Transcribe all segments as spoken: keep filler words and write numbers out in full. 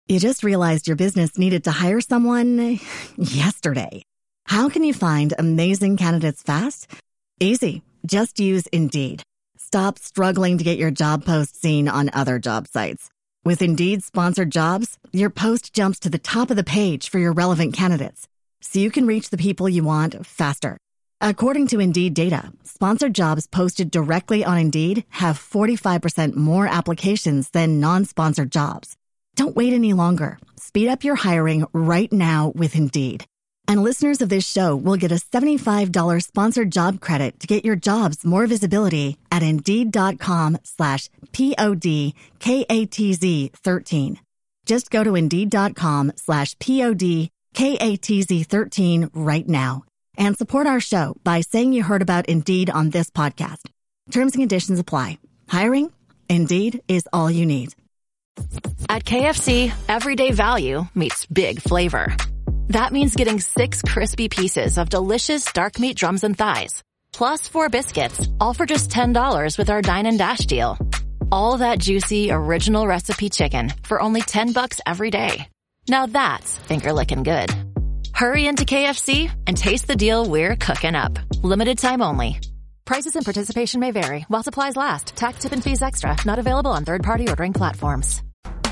You just realized your business needed to hire someone yesterday. How can you find amazing candidates fast? Easy. Just use Indeed. Stop struggling to get your job post seen on other job sites. With Indeed sponsored jobs, your post jumps to the top of the page for your relevant candidates, so you can reach the people you want faster. According to Indeed data, sponsored jobs posted directly on Indeed have forty-five percent more applications than non-sponsored jobs. Don't wait any longer. Speed up your hiring right now with Indeed. And listeners of this show will get a seventy-five dollars sponsored job credit to get your jobs more visibility at Indeed.com slash P-O-D-K-A-T-Z 13. Just go to Indeed.com slash P-O-D-K-A-T-Z 13 right now and support our show by saying you heard about Indeed on this podcast. Terms and conditions apply. Hiring? Indeed is all you need. At K F C, everyday value meets big flavor. That means getting six crispy pieces of delicious dark meat drums and thighs, plus four biscuits, all for just ten dollars with our Dine and Dash deal. All that juicy, original recipe chicken for only ten bucks every day. Now that's finger-licking good. Hurry into K F C and taste the deal we're cooking up. Limited time only. Prices and participation may vary while supplies last. Tax, tip, and fees extra. Not available on third-party ordering platforms.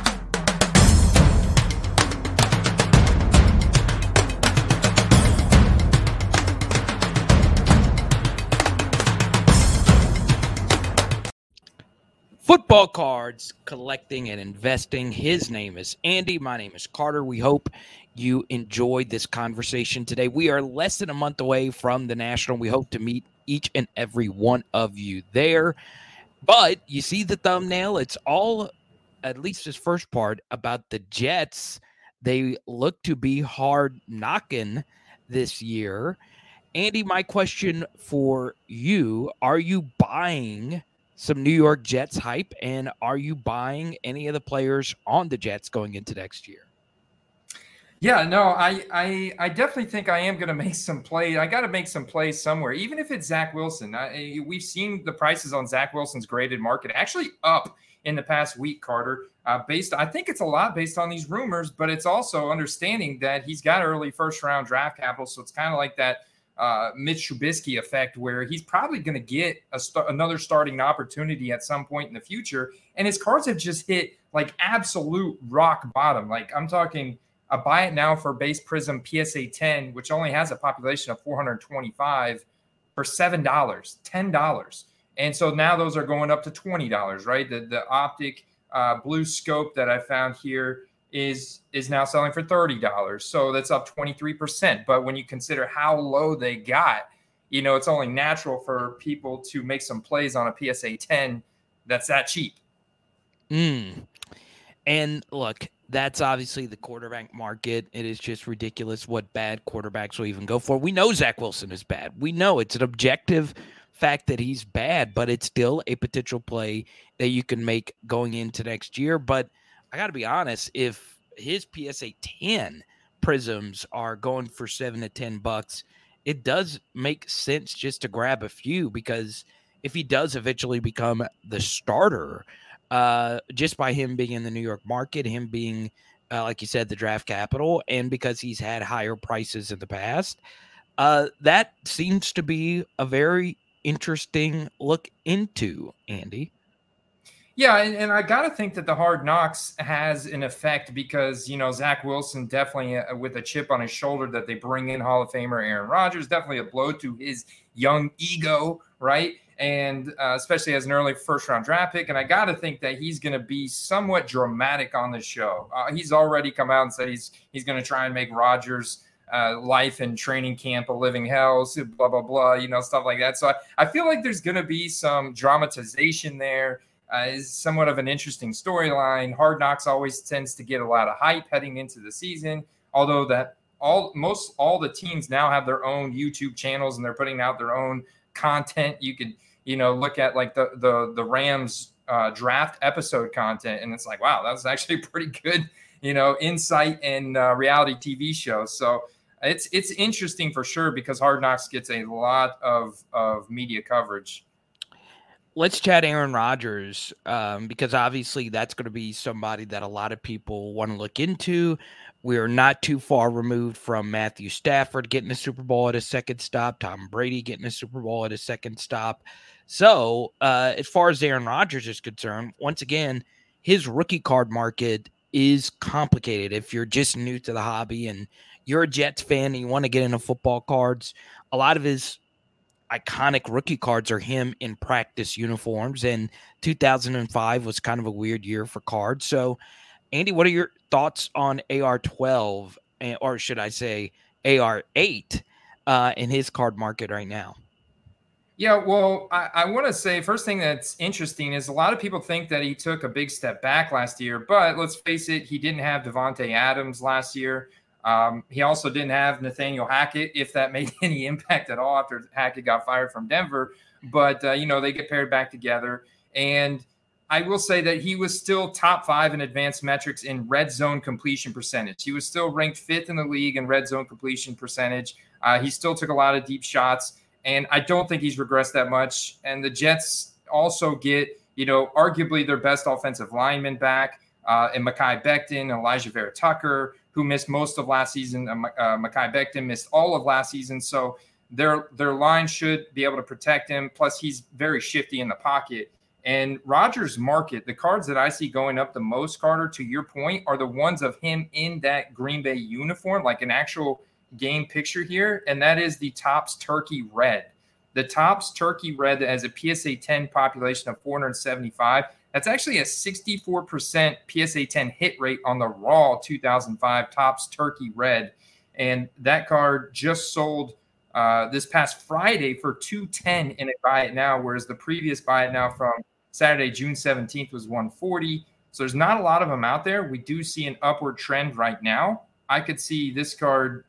Football cards, collecting and investing. His name is Andy. My name is Carter. We hope you enjoyed this conversation today. We are less than a month away from the National. We hope to meet each and every one of you there. But you see the thumbnail. It's all, at least this first part, about the Jets. They look to be hard knocking this year. Andy, my question for you, are you buying some New York Jets hype, and are you buying any of the players on the Jets going into next year? Yeah, no, I I, I definitely think I am going to make some plays. I got to make some plays somewhere, even if it's Zach Wilson. I, we've seen the prices on Zach Wilson's graded market actually up in the past week, Carter. Uh, based, I think it's a lot based on these rumors, but it's also understanding that he's got early first-round draft capital, so it's kind of like that Uh, Mitch Trubisky effect, where he's probably going to get a st- another starting opportunity at some point in the future. And his cards have just hit like absolute rock bottom. Like I'm talking a buy it now for base prism P S A ten, which only has a population of four hundred twenty-five for seven dollars, ten dollars. And so now those are going up to twenty dollars, right? The, the optic uh, blue scope that I found here is is now selling for thirty dollars. So that's up twenty-three percent. But when you consider how low they got, you know, it's only natural for people to make some plays on a P S A ten that's that cheap. Mm. And look, that's obviously the quarterback market. It is just ridiculous what bad quarterbacks will even go for. We know Zach Wilson is bad. We know it's an objective fact that he's bad, but it's still a potential play that you can make going into next year. But I got to be honest, if his P S A ten prisms are going for seven to ten bucks, it does make sense just to grab a few, because if he does eventually become the starter, uh, just by him being in the New York market, him being, uh, like you said, the draft capital, and because he's had higher prices in the past, uh, that seems to be a very interesting look into, Andy. Yeah, and, and I got to think that the Hard Knocks has an effect because, you know, Zach Wilson definitely uh, with a chip on his shoulder that they bring in Hall of Famer Aaron Rodgers, definitely a blow to his young ego, right? And uh, especially as an early first-round draft pick. And I got to think that he's going to be somewhat dramatic on the show. Uh, he's already come out and said he's he's going to try and make Rodgers' uh, life and training camp a living hell, so blah, blah, blah, you know, stuff like that. So I, I feel like there's going to be some dramatization there. Uh, is somewhat of an interesting storyline. Hard Knocks always tends to get a lot of hype heading into the season, although that all most all the teams now have their own YouTube channels and they're putting out their own content. You could, you know, look at like the the the Rams uh, draft episode content, and it's like, wow, that was actually pretty good, you know, insight and uh, reality T V show. So it's it's interesting for sure because Hard Knocks gets a lot of of media coverage. let's chat Aaron Rodgers, um, because obviously that's going to be somebody that a lot of people want to look into. We are not too far removed from Matthew Stafford getting a Super Bowl at his second stop, Tom Brady getting a Super Bowl at his second stop. So uh, as far as Aaron Rodgers is concerned, once again, his rookie card market is complicated. If you're just new to the hobby and you're a Jets fan and you want to get into football cards, a lot of his iconic rookie cards are him in practice uniforms, and two thousand five was kind of a weird year for cards. So, Andy, what are your thoughts on A R twelve, or should I say A R eight, uh, in his card market right now? Yeah, well, I, I want to say first thing that's interesting is a lot of people think that he took a big step back last year, but let's face it, he didn't have Devontae Adams last year. Um, he also didn't have Nathaniel Hackett, if that made any impact at all after Hackett got fired from Denver. But, uh, you know, they get paired back together. And I will say that he was still top five in advanced metrics in red zone completion percentage. He was still ranked fifth in the league in red zone completion percentage. Uh, he still took a lot of deep shots. And I don't think he's regressed that much. And the Jets also get, you know, arguably their best offensive lineman back uh, in Mekhi Becton, Elijah Vera Tucker, who missed most of last season. Uh, uh, Mekhi Becton missed all of last season. So their their line should be able to protect him. Plus, he's very shifty in the pocket. And Rodgers' market, the cards that I see going up the most, Carter, to your point, are the ones of him in that Green Bay uniform, like an actual game picture here, and that is the Topps Turkey Red. The Topps Turkey Red that has a P S A ten population of four hundred seventy-five. That's actually a sixty-four percent P S A ten hit rate on the raw two thousand five Topps Turkey Red. And that card just sold uh, this past Friday for two ten in a buy it now, whereas the previous buy it now from Saturday, June seventeenth was one forty. So there's not a lot of them out there. We do see an upward trend right now. I could see this card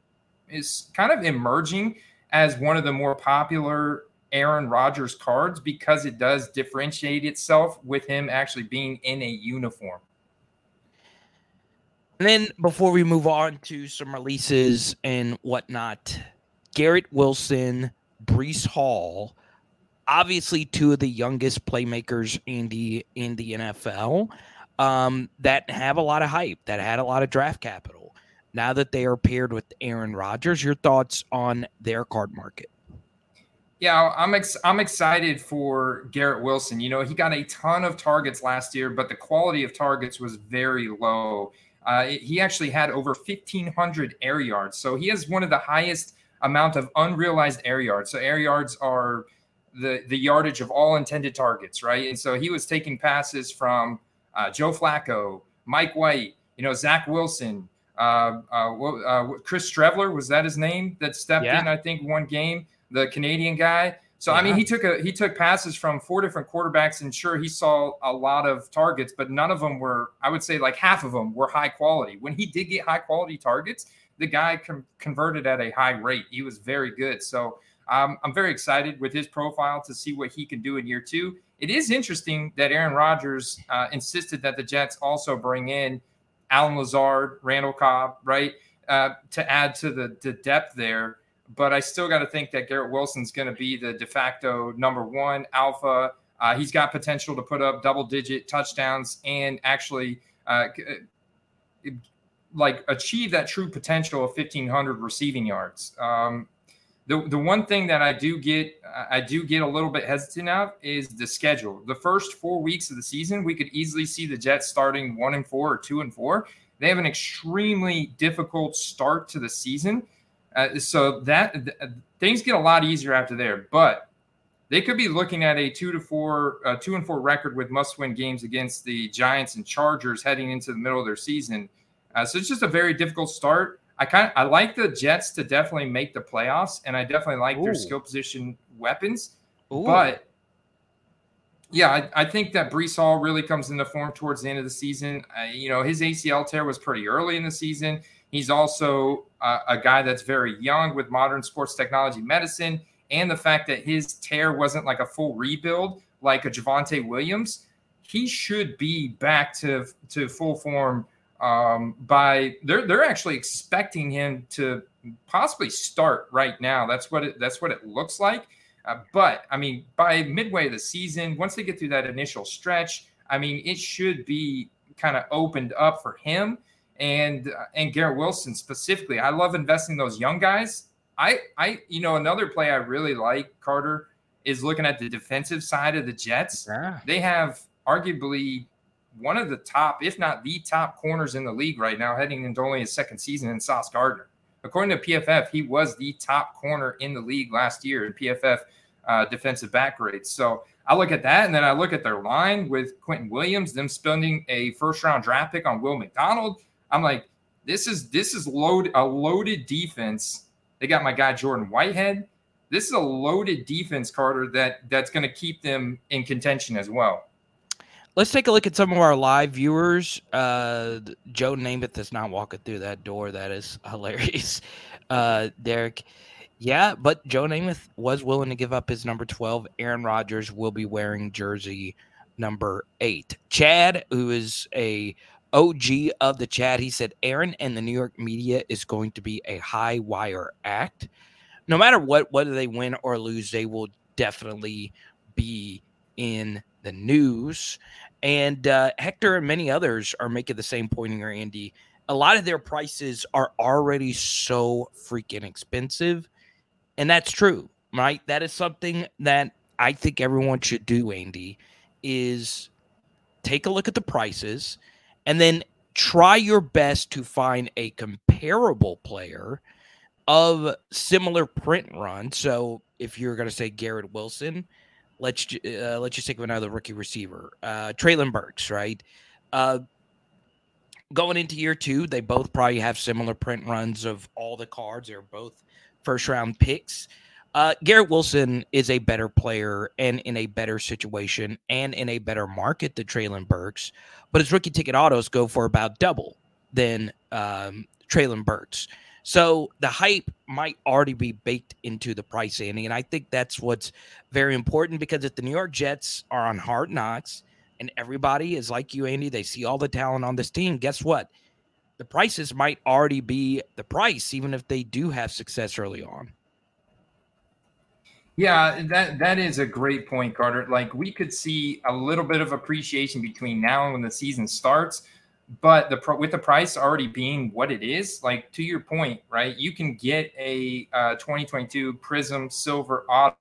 is kind of emerging as one of the more popular Aaron Rodgers cards because it does differentiate itself with him actually being in a uniform. And then before we move on to some releases and whatnot, Garrett Wilson, Breece Hall, obviously two of the youngest playmakers in the in the N F L, um, that have a lot of hype, that had a lot of draft capital. Now that they are paired with Aaron Rodgers, your thoughts on their card market? Yeah, I'm ex- I'm excited for Garrett Wilson. You know, he got a ton of targets last year, but the quality of targets was very low. Uh, he actually had over fifteen hundred air yards. So he has one of the highest amount of unrealized air yards. So air yards are the, the yardage of all intended targets, right? And so he was taking passes from uh, Joe Flacco, Mike White, you know, Zach Wilson, Uh, uh, uh, Chris Streveler, was that his name that stepped yeah. in, I think, one game, the Canadian guy. So, yeah. I mean, he took a he took passes from four different quarterbacks, and sure, he saw a lot of targets, but none of them were, I would say like half of them were high quality. When he did get high quality targets, the guy com- converted at a high rate. He was very good. So um, I'm very excited with his profile to see what he can do in year two. It is interesting that Aaron Rodgers uh, insisted that the Jets also bring in Alan Lazard, Randall Cobb, right, uh, to add to the, the depth there. But I still got to think that Garrett Wilson's going to be the de facto number one alpha. Uh, he's got potential to put up double-digit touchdowns and actually uh, like achieve that true potential of fifteen hundred receiving yards. Um, the the one thing that I do get I do get a little bit hesitant of is the schedule. The first four weeks of the season, we could easily see the Jets starting one and four or two and four. They have an extremely difficult start to the season, uh, so that th- things get a lot easier after there. But they could be looking at a two to four, uh, two and four record with must-win games against the Giants and Chargers heading into the middle of their season. Uh, so it's just a very difficult start. I kind of I like the Jets to definitely make the playoffs, and I definitely like Ooh. their skill position weapons. Ooh. But yeah, I, I think that Breece Hall really comes into form towards the end of the season. Uh, you know, his A C L tear was pretty early in the season. He's also uh, a guy that's very young with modern sports technology medicine, and the fact that his tear wasn't like a full rebuild like a Javonte Williams. He should be back to to full form. Um, by they're they're actually expecting him to possibly start right now. That's what it that's what it looks like. Uh, but, I mean, by midway of the season, once they get through that initial stretch, I mean, it should be kind of opened up for him and uh, and Garrett Wilson specifically. I love investing those young guys. I, I, you know, another play I really like, Carter, is looking at the defensive side of the Jets. Yeah. They have arguably one of the top, if not the top corners in the league right now, heading into only his second season in Sauce Gardner. According to P F F, he was the top corner in the league last year in P F F uh, defensive back grades. So I look at that, and then I look at their line with Quentin Williams, them spending a first-round draft pick on Will McDonald. I'm like, this is this is load a loaded defense. They got my guy Jordan Whitehead. This is a loaded defense, Carter, that that's going to keep them in contention as well. Let's take a look at some of our live viewers. Uh, Joe Namath is not walking through that door. That is hilarious. Uh, Derek. Yeah, but Joe Namath was willing to give up his number twelve. Aaron Rodgers will be wearing jersey number eight. Chad, who is a O G of the chat, he said Aaron and the New York media is going to be a high wire act. No matter what, whether they win or lose, they will definitely be in the news. And uh, Hector and many others are making the same point here, Andy. A lot of their prices are already so freaking expensive. And that's true, right? That is something that I think everyone should do, Andy, is take a look at the prices and then try your best to find a comparable player of similar print run. So if you're going to say Garrett Wilson, let's uh, let's just think of another rookie receiver, uh, Treylon Burks, right? Uh, going into year two, they both probably have similar print runs of all the cards. They're both first-round picks. Uh, Garrett Wilson is a better player and in a better situation and in a better market than Treylon Burks, but his rookie ticket autos go for about double than um, Treylon Burks. So the hype might already be baked into the price, Andy, and I think that's what's very important, because if the New York Jets are on Hard Knocks and everybody is like you, Andy, they see all the talent on this team, guess what? The prices might already be the price, even if they do have success early on. Yeah, that that is a great point, Carter. Like, we could see a little bit of appreciation between now and when the season starts, but the with the price already being what it is, like, to your point, right? You can get a uh, twenty twenty-two Prism Silver Auto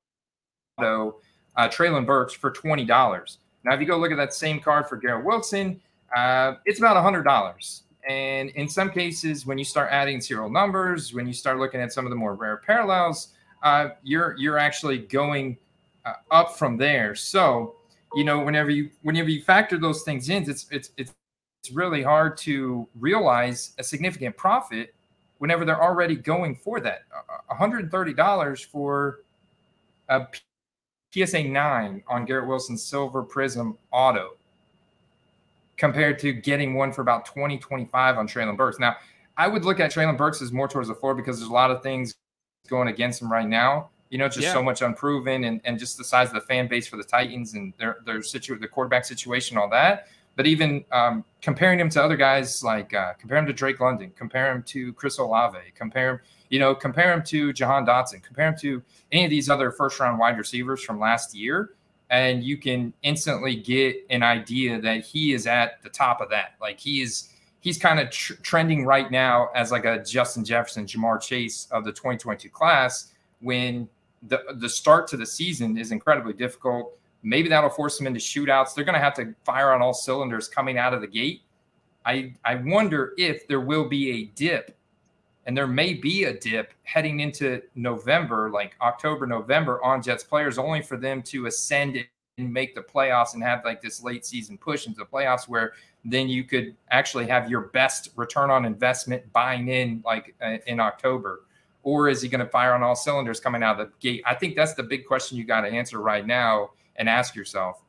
uh, Treylon Burks for twenty dollars. Now, if you go look at that same card for Garrett Wilson, uh, it's about one hundred dollars. And in some cases, when you start adding serial numbers, when you start looking at some of the more rare parallels, uh, you're you're actually going uh, up from there. So, you know, whenever you whenever you factor those things in, it's it's it's it's really hard to realize a significant profit whenever they're already going for that. one hundred thirty dollars for a P S A nine on Garrett Wilson's Silver Prism Auto, compared to getting one for about twenty, twenty-five on Treylon Burks. Now, I would look at Treylon Burks as more towards the floor, because there's a lot of things going against him right now. You know, just yeah. so much unproven, and, and just the size of the fan base for the Titans and their their situ- the quarterback situation, all that. But even um, comparing him to other guys, like uh, compare him to Drake London, compare him to Chris Olave, compare him, you know, compare him to Jahan Dotson, compare him to any of these other first-round wide receivers from last year, and you can instantly get an idea that he is at the top of that. Like, he is, he's kind of tr- trending right now as like a Justin Jefferson, Jamar Chase of the twenty twenty-two class, when the the start to the season is incredibly difficult. Maybe that'll force them into shootouts. They're going to have to fire on all cylinders coming out of the gate. I I wonder if there will be a dip, and there may be a dip heading into November, like October, November, on Jets players, only for them to ascend and make the playoffs and have like this late season push into the playoffs, where then you could actually have your best return on investment buying in like uh, in October. Or is he going to fire on all cylinders coming out of the gate? I think that's the big question you got to answer right now and ask yourself.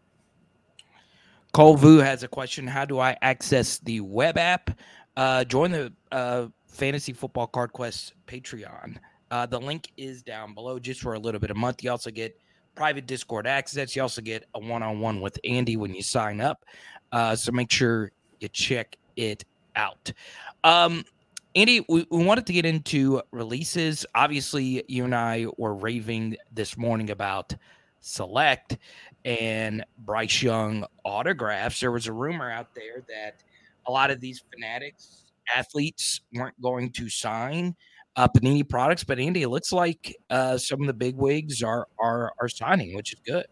Cole Vu has a question. How do I access the web app? Uh, join the uh, Fantasy Football Card Quest Patreon. Uh, the link is down below, just for a little bit a month. You also get private Discord access. You also get a one-on-one with Andy when you sign up. Uh, so make sure you check it out. Um, Andy, we, we wanted to get into releases. Obviously, you and I were raving this morning about Select and Bryce Young autographs. There was a rumor out there that a lot of these Fanatics athletes weren't going to sign uh, Panini products, but Andy, it looks like uh, some of the big wigs are are are signing, which is good.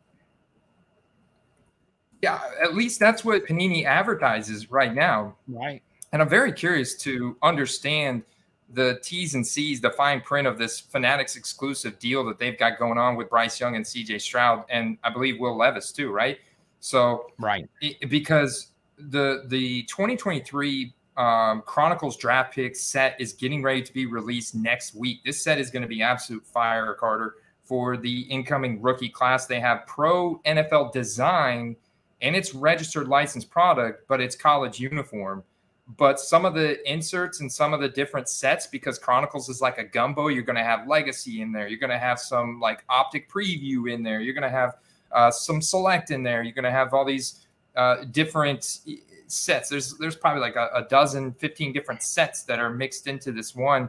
Yeah, at least that's what Panini advertises right now. Right. And I'm very curious to understand the T's and C's, the fine print of this Fanatics exclusive deal that they've got going on with Bryce Young and C J Stroud, and I believe Will Levis too, right? So, right, it, because the the twenty twenty-three um, Chronicles draft pick set is getting ready to be released next week. This set is going to be absolute fire, Carter, for the incoming rookie class. They have pro N F L design, and it's registered licensed product, but it's college uniform. But some of the inserts and some of the different sets, because Chronicles is like a gumbo, you're going to have Legacy in there. You're going to have some like Optic Preview in there. You're going to have uh, some Select in there. You're going to have all these uh, different sets. There's there's probably like a, a dozen, fifteen different sets that are mixed into this one.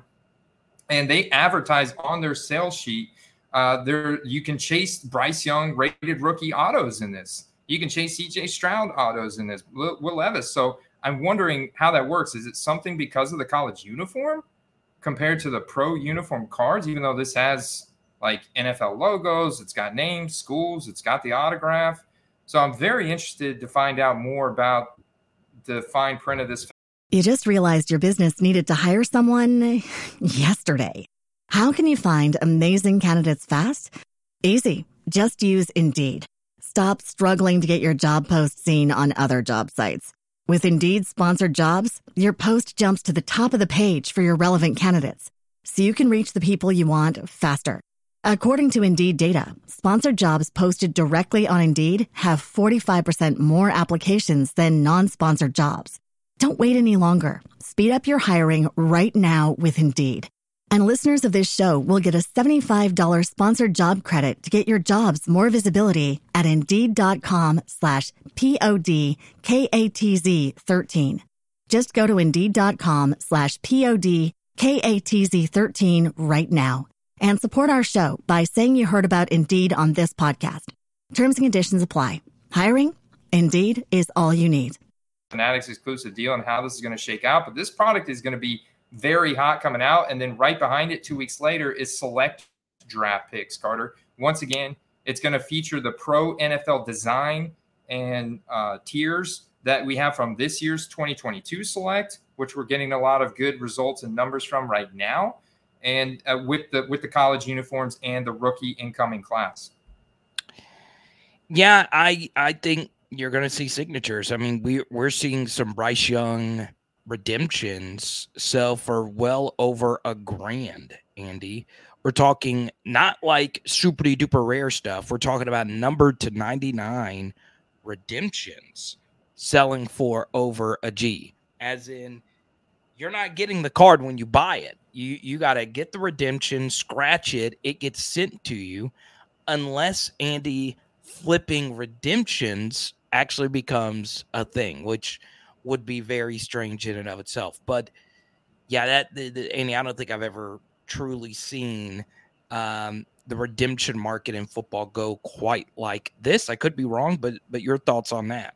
And they advertise on their sales sheet. Uh, there you can chase Bryce Young rated rookie autos in this. You can chase C J Stroud autos in this. Will, Will Levis. So I'm wondering how that works. Is it something because of the college uniform compared to the pro uniform cards, even though this has like N F L logos, it's got names, schools, it's got the autograph. So I'm very interested to find out more about the fine print of this. You just realized your business needed to hire someone yesterday. How can you find amazing candidates fast? Easy. Just use Indeed. Stop struggling to get your job post seen on other job sites. With Indeed sponsored jobs, your post jumps to the top of the page for your relevant candidates, so you can reach the people you want faster. According to Indeed data, sponsored jobs posted directly on Indeed have forty-five percent more applications than non-sponsored jobs. Don't wait any longer. Speed up your hiring right now with Indeed. And listeners of this show will get a seventy-five dollars sponsored job credit to get your jobs more visibility at Indeed.com slash P-O-D-K-A-T-Z 13. Just go to Indeed.com slash P-O-D-K-A-T-Z 13 right now and support our show by saying you heard about Indeed on this podcast. Terms and conditions apply. Hiring? Indeed is all you need. Fanatics exclusive deal and how this is going to shake out. But this product is going to be very hot coming out. And then right behind it, two weeks later, is Select draft picks, Carter. Once again, it's going to feature the pro N F L design and uh, tiers that we have from this year's twenty twenty-two Select, which we're getting a lot of good results and numbers from right now. And uh, with the with the college uniforms and the rookie incoming class. Yeah, I I think you're going to see signatures. I mean, we we're seeing some Bryce Young redemptions sell for well over a grand, Andy. We're talking not like super duper rare stuff. We're talking about numbered to ninety-nine redemptions selling for over a G. As in, you're not getting the card when you buy it. You you got to get the redemption, scratch it, it gets sent to you, unless, Andy, flipping redemptions actually becomes a thing, which would be very strange in and of itself. But yeah, that the, the, Andy, I don't think I've ever truly seen um, the redemption market in football go quite like this. I could be wrong, but but your thoughts on that?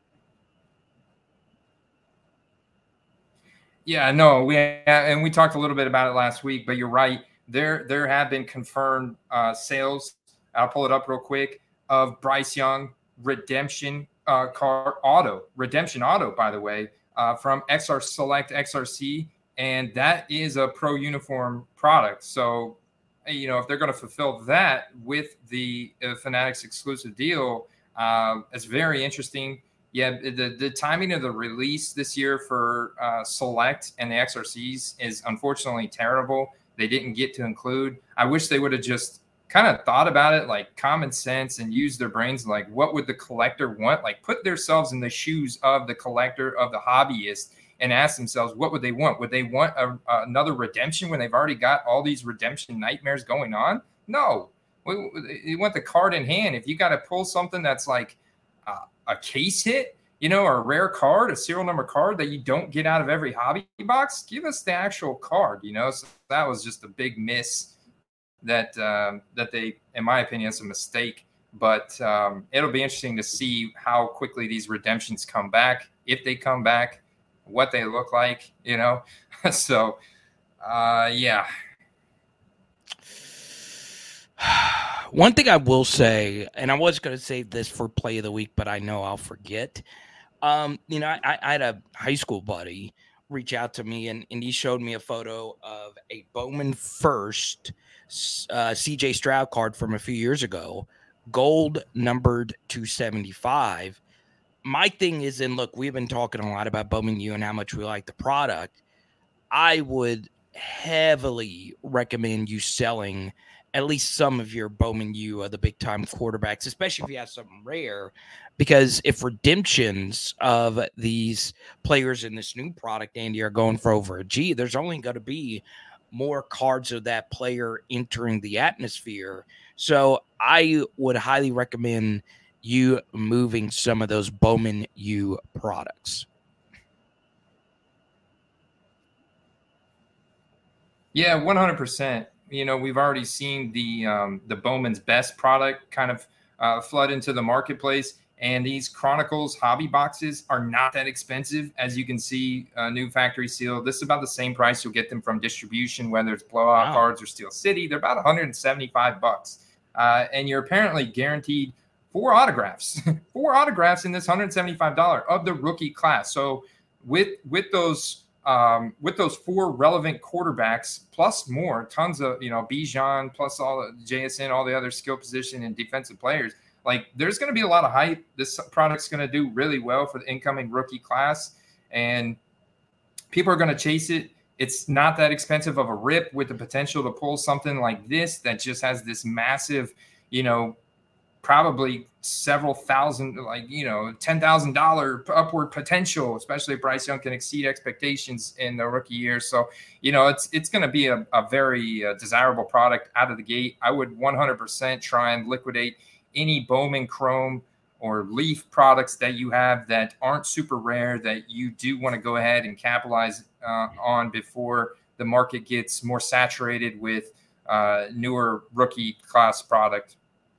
Yeah, no, we and we talked a little bit about it last week, but you're right. There there have been confirmed uh, sales. I'll pull it up real quick of Bryce Young redemption uh, car auto redemption auto, by the way, uh, from X R Select X R C, and that is a pro uniform product. So, you know, if they're going to fulfill that with the uh, Fanatics exclusive deal, uh, it's very interesting. Yeah, the, the timing of the release this year for uh, Select and the X R Cs is unfortunately terrible. They didn't get to include. I wish they would have just kind of thought about it like common sense and used their brains. Like, what would the collector want? Like, put themselves in the shoes of the collector, of the hobbyist, and ask themselves, what would they want? Would they want a, a, another redemption when they've already got all these redemption nightmares going on? No. You want the card in hand. If you got to pull something that's like uh, a case hit, you know, a rare card, a serial number card that you don't get out of every hobby box, give us the actual card, you know? So that was just a big miss that, um, that they, in my opinion, it's a mistake. But um, it'll be interesting to see how quickly these redemptions come back, if they come back, what they look like, you know? so, uh, yeah. One thing I will say, and I was going to save this for play of the week, but I know I'll forget. Um, you know, I, I had a high school buddy reach out to me, and, and he showed me a photo of a Bowman First uh, C J Stroud card from a few years ago, gold numbered two seventy-five. My thing is, and look, we've been talking a lot about Bowman U and how much we like the product. I would heavily recommend you selling at least some of your Bowman U, uh, the big time quarterbacks, especially if you have something rare, because if redemptions of these players in this new product, Andy, are going for over a G, there's only going to be more cards of that player entering the atmosphere. So I would highly recommend you moving some of those Bowman U products. Yeah, one hundred percent. You know, we've already seen the um, the Bowman's Best product kind of uh, flood into the marketplace. And these Chronicles hobby boxes are not that expensive. As you can see, uh, new factory seal. This is about the same price you'll get them from distribution, whether it's Blowout Wow. Cards or Steel City. They're about one hundred seventy-five bucks. Uh, and you're apparently guaranteed four autographs, four autographs in this one hundred seventy-five dollars of the rookie class. So with with those um, with those four relevant quarterbacks plus more, tons of, you know, Bijan plus all the J S N, all the other skill position and defensive players, like there's going to be a lot of hype. This product's going to do really well for the incoming rookie class, and people are going to chase it. It's not that expensive of a rip, with the potential to pull something like this that just has this massive, you know, probably several thousand, like, you know, ten thousand dollars upward potential, especially if Bryce Young can exceed expectations in the rookie year. So, you know, it's it's going to be a, a very uh, desirable product out of the gate. I would one hundred percent try and liquidate any Bowman Chrome or Leaf products that you have that aren't super rare, that you do want to go ahead and capitalize uh, on before the market gets more saturated with uh, newer rookie class product.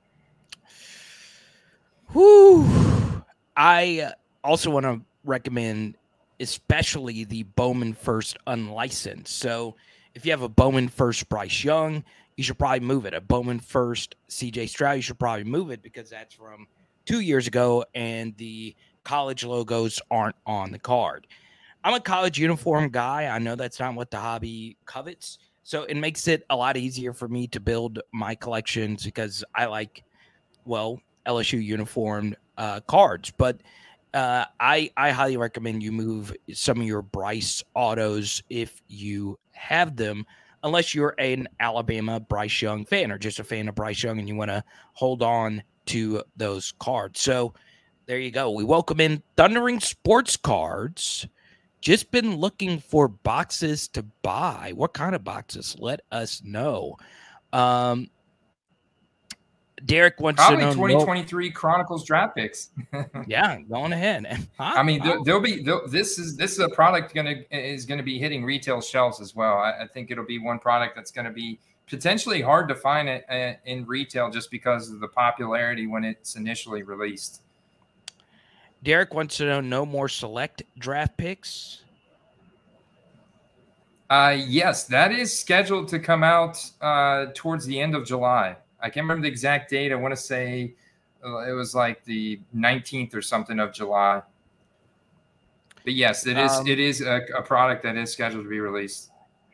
Whew. I also want to recommend especially the Bowman First unlicensed. So if you have a Bowman First Bryce Young, you should probably move it. A Bowman First C J Stroud, you should probably move it, because that's from two years ago and the college logos aren't on the card. I'm a college uniform guy. I know that's not what the hobby covets, so it makes it a lot easier for me to build my collections, because I like, well, L S U uniformed uh, cards. But uh, I, I highly recommend you move some of your Bryce autos if you have them, unless you're an Alabama Bryce Young fan or just a fan of Bryce Young and you want to hold on to those cards. So there you go. We welcome in Thundering Sports Cards. Just been looking for boxes to buy. What kind of boxes? Let us know. Um, Derek wants Probably to know twenty twenty-three Chronicles draft picks. Yeah, going ahead. I mean, there, there'll be there'll, this is this is a product gonna is going to be hitting retail shelves as well. I, I think it'll be one product that's going to be potentially hard to find it uh, in retail, just because of the popularity when it's initially released. Derek wants to know no more select draft picks. Uh, yes, that is scheduled to come out uh, towards the end of July. I can't remember the exact date. I want to say uh, it was like the nineteenth or something of July. But yes, it is um, it is a, a product that is scheduled to be released.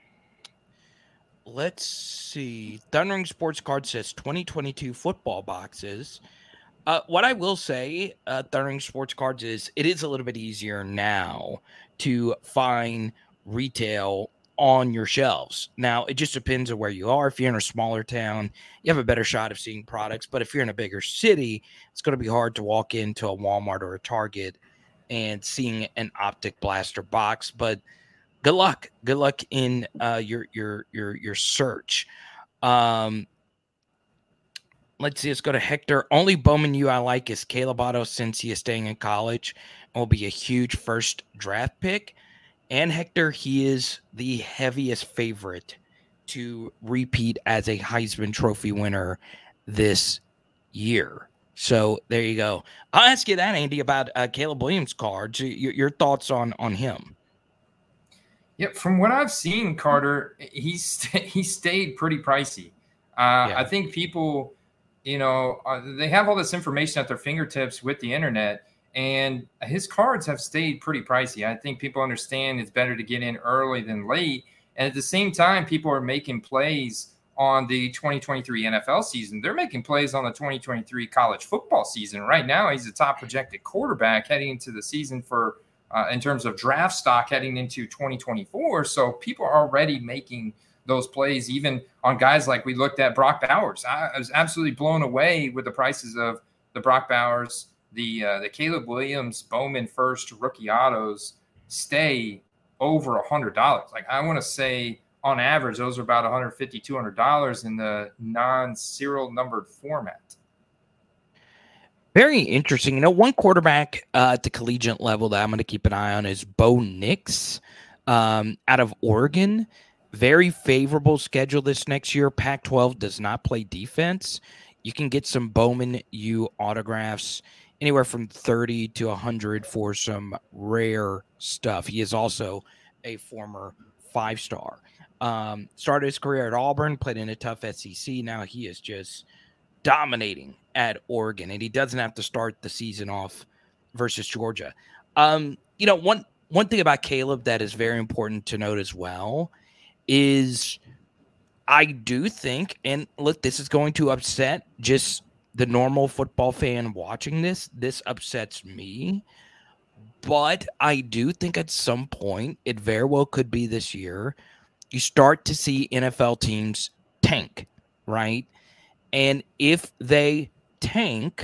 Let's see. Thundering Sports Card says twenty twenty-two football boxes. Uh, what I will say, uh, Thundering Sports Cards, is it is a little bit easier now to find retail on your shelves. Now, it just depends on where you are. If you're in a smaller town, you have a better shot of seeing products. But if you're in a bigger city, it's going to be hard to walk into a Walmart or a Target and seeing an Optic Blaster box. But good luck. Good luck in uh, your your your your search. Um, let's see. Let's go to Hector. Only Bowman U I like is Caleb Otto, since he is staying in college. will be a huge first draft pick. And Hector, he is the heaviest favorite to repeat as a Heisman Trophy winner this year. So there you go. I'll ask you that, Andy, about uh, Caleb Williams' cards. Your, your thoughts on on him? Yeah, from what I've seen, Carter, he's he stayed pretty pricey. Uh, yeah. I think people, you know, uh, they have all this information at their fingertips with the internet, and his cards have stayed pretty pricey. I think people understand it's better to get in early than late. And at the same time, people are making plays on the twenty twenty-three N F L season. They're making plays on the twenty twenty-three college football season. Right now, he's a top projected quarterback heading into the season for uh, in terms of draft stock heading into twenty twenty-four. So people are already making those plays, even on guys like we looked at Brock Bowers. I, I was absolutely blown away with the prices of the Brock Bowers, the uh, the Caleb Williams Bowman first rookie autos stay over a hundred dollars. Like I want to say on average, those are about one hundred fifty dollars, two hundred dollars in the non-serial numbered format. Very interesting. You know, one quarterback uh, at the collegiate level that I'm going to keep an eye on is Bo Nix um, out of Oregon. Very favorable schedule this next year. Pac twelve does not play defense. You can get some Bowman U autographs anywhere from thirty to one hundred for some rare stuff. He is also a former five-star. Um, started his career at Auburn, played in a tough S E C. Now he is just dominating at Oregon, and he doesn't have to start the season off versus Georgia. Um, you know, one one thing about Caleb that is very important to note as well is I do think, and look, this is going to upset just the normal football fan watching this. This upsets me, but I do think at some point, it very well could be this year, you start to see N F L teams tank, right? And if they tank,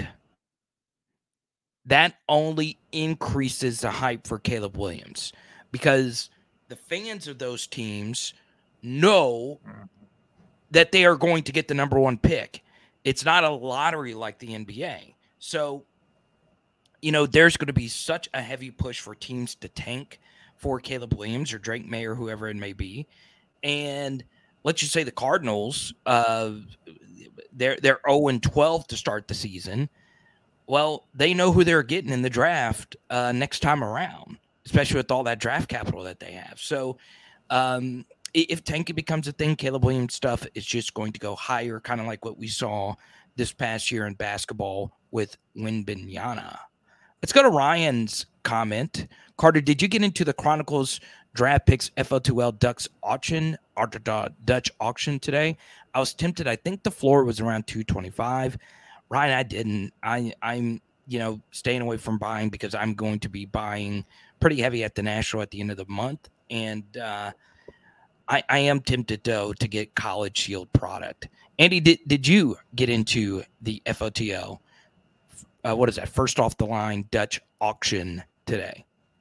that only increases the hype for Caleb Williams because the fans of those teams know that they are going to get the number one pick. It's not a lottery like the N B A. So, you know, there's going to be such a heavy push for teams to tank for Caleb Williams or Drake May or whoever it may be. And let's just say the Cardinals, uh, they're they're oh and twelve to start the season. Well, they know who they're getting in the draft uh, next time around, especially with all that draft capital that they have. So um, if tanking becomes a thing, Caleb Williams stuff is just going to go higher, kind of like what we saw this past year in basketball with Wembanyama. Let's go to Ryan's comment. Carter, did you get into the Chronicles draft picks F L two L Ducks auction, or the Dutch auction today? I was tempted. I think the floor was around two twenty-five. Ryan, I didn't. I, I'm, you know, staying away from buying because I'm going to be buying pretty heavy at the National at the end of the month. And uh, I, I am tempted, though, to get College Shield product. Andy, did, did you get into the F O T L? Uh, what is that? First off the line Dutch auction today.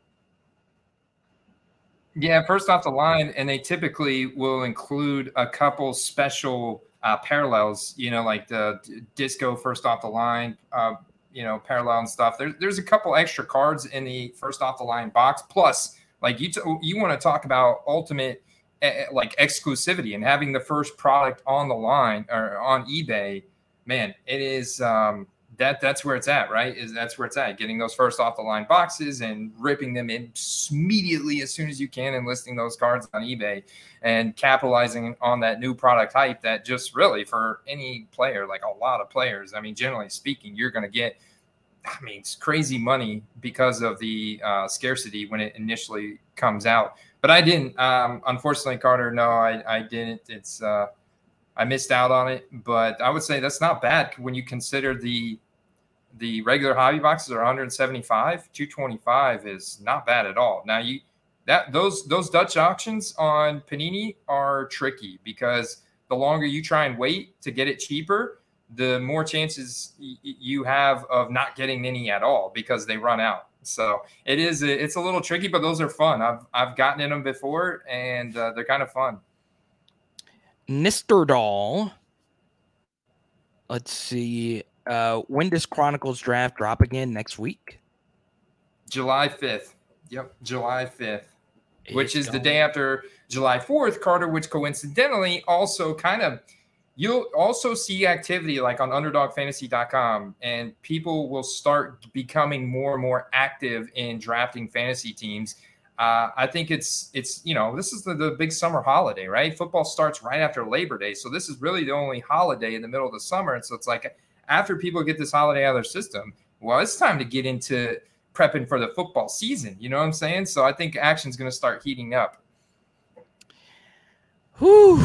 Yeah, first off the line, and they typically will include a couple special uh, parallels, you know, like the disco first off the line, uh, you know, parallel and stuff. There, there's a couple extra cards in the first off the line box. Plus, like you, t- you want to talk about ultimate uh, like exclusivity and having the first product on the line or on eBay. Man, it is um, that that's where it's at, right? Is that's where it's at. Getting those first off the line boxes and ripping them in immediately as soon as you can and listing those cards on eBay and capitalizing on that new product hype that just really for any player, like a lot of players, I mean, generally speaking, you're going to get, I mean, it's crazy money because of the uh, scarcity when it initially comes out. But I didn't, um, unfortunately, Carter, no, I, I didn't. It's, uh, I missed out on it, but I would say that's not bad when you consider the the regular hobby boxes are one seventy-five. two twenty-five is not bad at all. Now you that those those Dutch auctions on Panini are tricky because the longer you try and wait to get it cheaper, the more chances y- you have of not getting any at all because they run out. So it is it's a little tricky, but those are fun. I've I've gotten in them before, and uh, they're kind of fun. Nisterdahl. Let's see. Uh, when does Chronicles draft drop again? Next week? July fifth. Yep, July fifth, which It's is the going- day after July fourth, Carter, which coincidentally also kind of, you'll also see activity like on underdog fantasy dot com, and people will start becoming more and more active in drafting fantasy teams. Uh, I think it's, it's you know, this is the, the big summer holiday, right? Football starts right after Labor Day. So this is really the only holiday in the middle of the summer. And so it's like after people get this holiday out of their system, well, it's time to get into prepping for the football season. You know what I'm saying? So I think action's going to start heating up. Whew.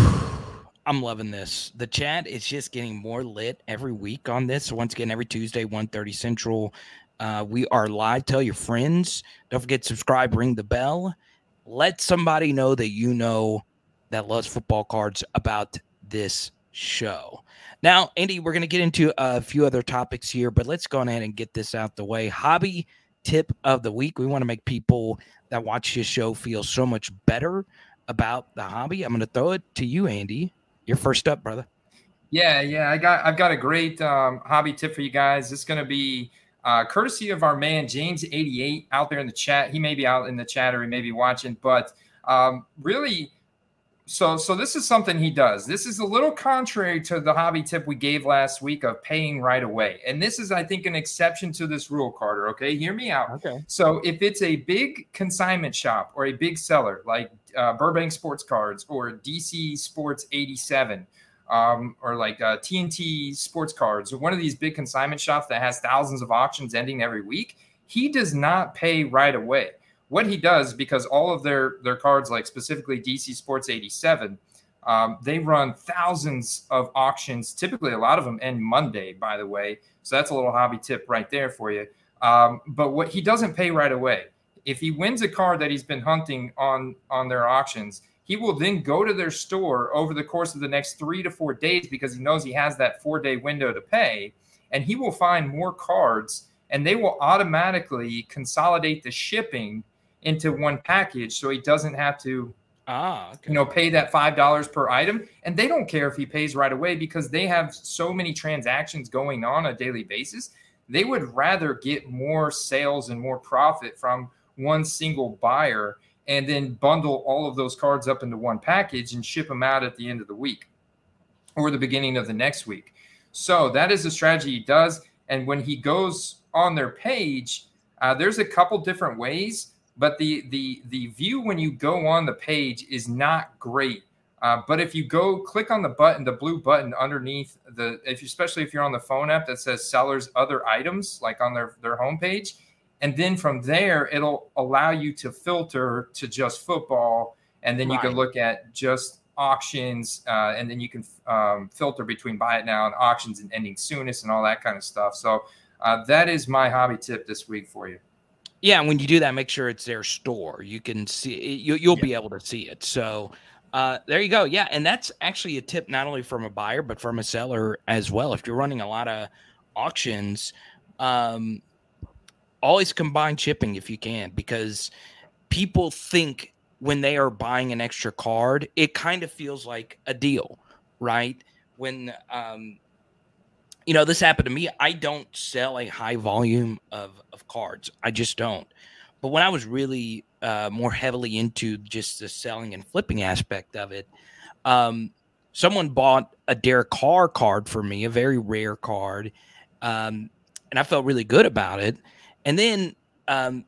I'm loving this. The chat is just getting more lit every week on this. So once again, every Tuesday, one thirty Central, uh, we are live. Tell your friends. Don't forget to subscribe, ring the bell. Let somebody know that you know that loves football cards about this show. Now, Andy, we're going to get into a few other topics here, but let's go ahead and get this out the way. Hobby tip of the week. We want to make people that watch this show feel so much better about the hobby. I'm going to throw it to you, Andy. You're first up, brother. Yeah, yeah, I got I've got a great um, hobby tip for you guys. It's going to be uh, courtesy of our man James eighty-eight out there in the chat. He may be out in the chat or he may be watching, but um, really, so so this is something he does. This is a little contrary to the hobby tip we gave last week of paying right away, and this is, I think, an exception to this rule, Carter. Okay, hear me out. Okay. So if it's a big consignment shop or a big seller like uh, Burbank Sports Cards or D C Sports eighty-seven. Um, or like uh, T N T Sports Cards, or one of these big consignment shops that has thousands of auctions ending every week, he does not pay right away. What he does, because all of their, their cards, like specifically D C Sports eighty-seven, um, they run thousands of auctions. Typically, a lot of them end Monday, by the way. So that's a little hobby tip right there for you. Um, but what he doesn't pay right away, if he wins a card that he's been hunting on, on their auctions, he will then go to their store over the course of the next three to four days because he knows he has that four-day window to pay, and he will find more cards, and they will automatically consolidate the shipping into one package so he doesn't have to Ah, okay. you know, pay that five dollars per item. And they don't care if he pays right away because they have so many transactions going on a daily basis. They would rather get more sales and more profit from one single buyer and then bundle all of those cards up into one package and ship them out at the end of the week or the beginning of the next week. So that is a strategy he does. And when he goes on their page, uh, there's a couple different ways, but the the the view when you go on the page is not great. Uh, but if you go click on the button, the blue button underneath the, if you, especially if you're on the phone app that says sellers other items, like on their, their homepage, and then from there, it'll allow you to filter to just football. And then you Right. can look at just auctions. Uh, and then you can um, filter between buy it now and auctions and ending soonest and all that kind of stuff. So uh, that is my hobby tip this week for you. Yeah, and when you do that, make sure it's their store. You can see you, you'll Yeah. be able to see it. So uh, there you go. Yeah, and that's actually a tip not only from a buyer but from a seller as well. If you're running a lot of auctions, um, always combine shipping if you can, because people think when they are buying an extra card, it kind of feels like a deal, right? When um, you know, this happened to me. I don't sell a high volume of, of cards. I just don't. But when I was really uh, more heavily into just the selling and flipping aspect of it, um, someone bought a Derek Carr card for me, a very rare card, um, and I felt really good about it. And then um,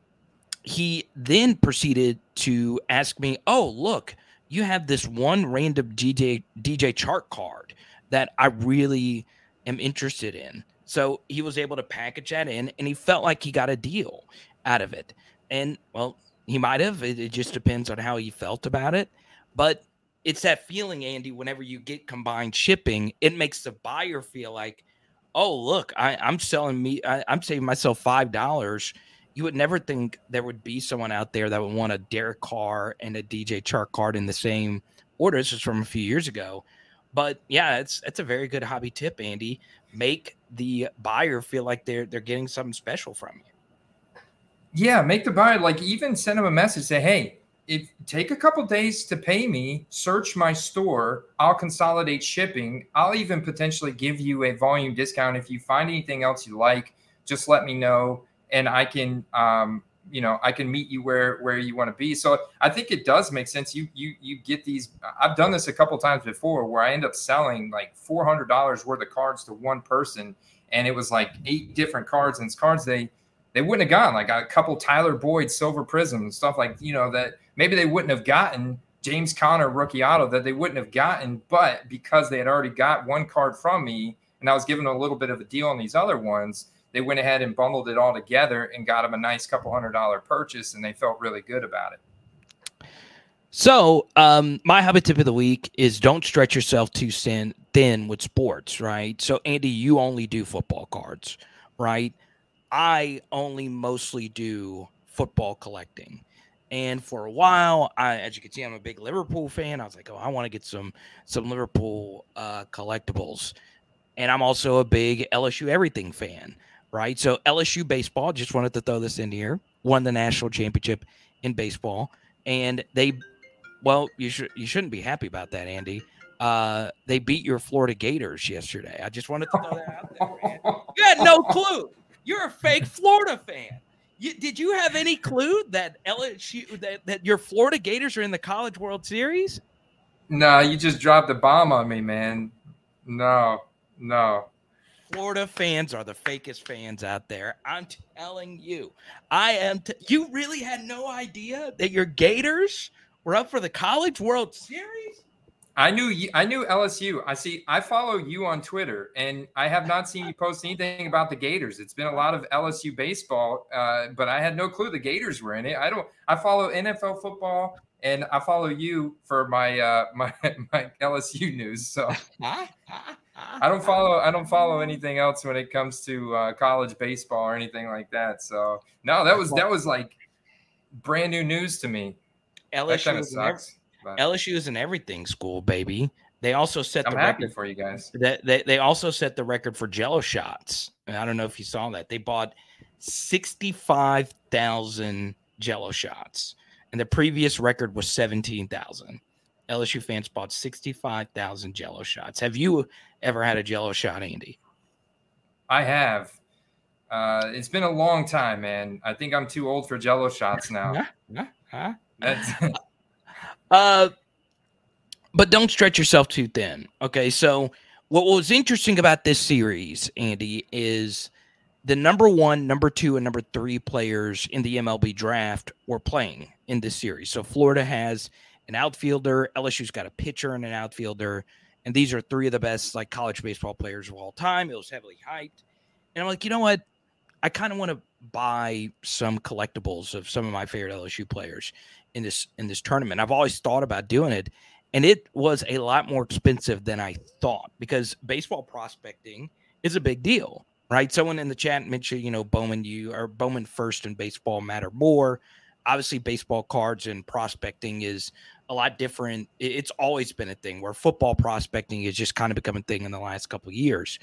he then proceeded to ask me, oh, look, you have this one random D J, D J Chark card that I really am interested in. So he was able to package that in, and he felt like he got a deal out of it. And, well, he might have. It, it just depends on how he felt about it. But it's that feeling, Andy, whenever you get combined shipping, it makes the buyer feel like, oh, look, I, I'm selling me, I, I'm saving myself five dollars. You would never think there would be someone out there that would want a Derek Carr and a D J Chark card in the same order. This was from a few years ago. But yeah, it's it's a very good hobby tip, Andy. Make the buyer feel like they're they're getting something special from you. Yeah, make the buyer, like, even send them a message, say, hey, if take a couple days to pay me, search my store, I'll consolidate shipping. I'll even potentially give you a volume discount. If you find anything else you like, just let me know, and I can um, you know, I can meet you where, where you want to be. So I think it does make sense. You, you, you get these, I've done this a couple times before where I end up selling like four hundred dollars worth of cards to one person. And it was like eight different cards, and it's cards they, they wouldn't have gotten, like a couple Tyler Boyd Silver Prism and stuff like, you know, that maybe they wouldn't have gotten James Conner rookie auto that they wouldn't have gotten, but because they had already got one card from me and I was giving them a little bit of a deal on these other ones, they went ahead and bundled it all together and got them a nice couple hundred dollar purchase, and they felt really good about it. So um, my habit tip of the week is don't stretch yourself too thin, thin with sports, right? So, Andy, you only do football cards, right? I only mostly do football collecting. And for a while, I, as you can see, I'm a big Liverpool fan. I was like, oh, I want to get some some Liverpool uh, collectibles. And I'm also a big L S U everything fan. Right. So L S U baseball, just wanted to throw this in here, won the national championship in baseball. And they, well, you should, you shouldn't be happy about that, Andy. Uh, they beat your Florida Gators yesterday. I just wanted to throw that out there, man. You had no clue. You're a fake Florida fan. You, did you have any clue that L S U, that, that your Florida Gators are in the College World Series? No, you just dropped the bomb on me, man. No, no. Florida fans are the fakest fans out there. I'm telling you. I am. T- you really had no idea that your Gators were up for the College World Series? I knew you, I knew L S U. I see. I follow you on Twitter, and I have not seen you post anything about the Gators. It's been a lot of L S U baseball, uh, but I had no clue the Gators were in it. I don't. I follow N F L football, and I follow you for my uh, my my L S U news. So. I don't follow. I don't follow anything else when it comes to uh, college baseball or anything like that. So no, that was that was like brand new news to me. L S U that is every, L S U is an everything school, baby. They also set. I'm the happy record for you guys. That they, they also set the record for Jello shots. And I don't know if you saw that. They bought sixty-five thousand Jello shots, and the previous record was seventeen thousand. L S U fans bought sixty-five thousand Jello shots. Have you ever had a Jello shot, Andy? I have. Uh, it's been a long time, man. I think I'm too old for Jello shots now. Huh? Huh? That's uh, but don't stretch yourself too thin. Okay, so what was interesting about this series, Andy, is the number one, number two, and number three players in the M L B draft were playing in this series. So Florida has an outfielder, L S U's got a pitcher and an outfielder, and these are three of the best like college baseball players of all time. It was heavily hyped. And I'm like, you know what? I kind of want to buy some collectibles of some of my favorite L S U players in this in this tournament. I've always thought about doing it, and it was a lot more expensive than I thought because baseball prospecting is a big deal, right? Someone in the chat mentioned, you know, Bowman you or Bowman first and baseball matter more. Obviously, baseball cards and prospecting is a lot different. It's always been a thing where football prospecting is just kind of become a thing in the last couple of years.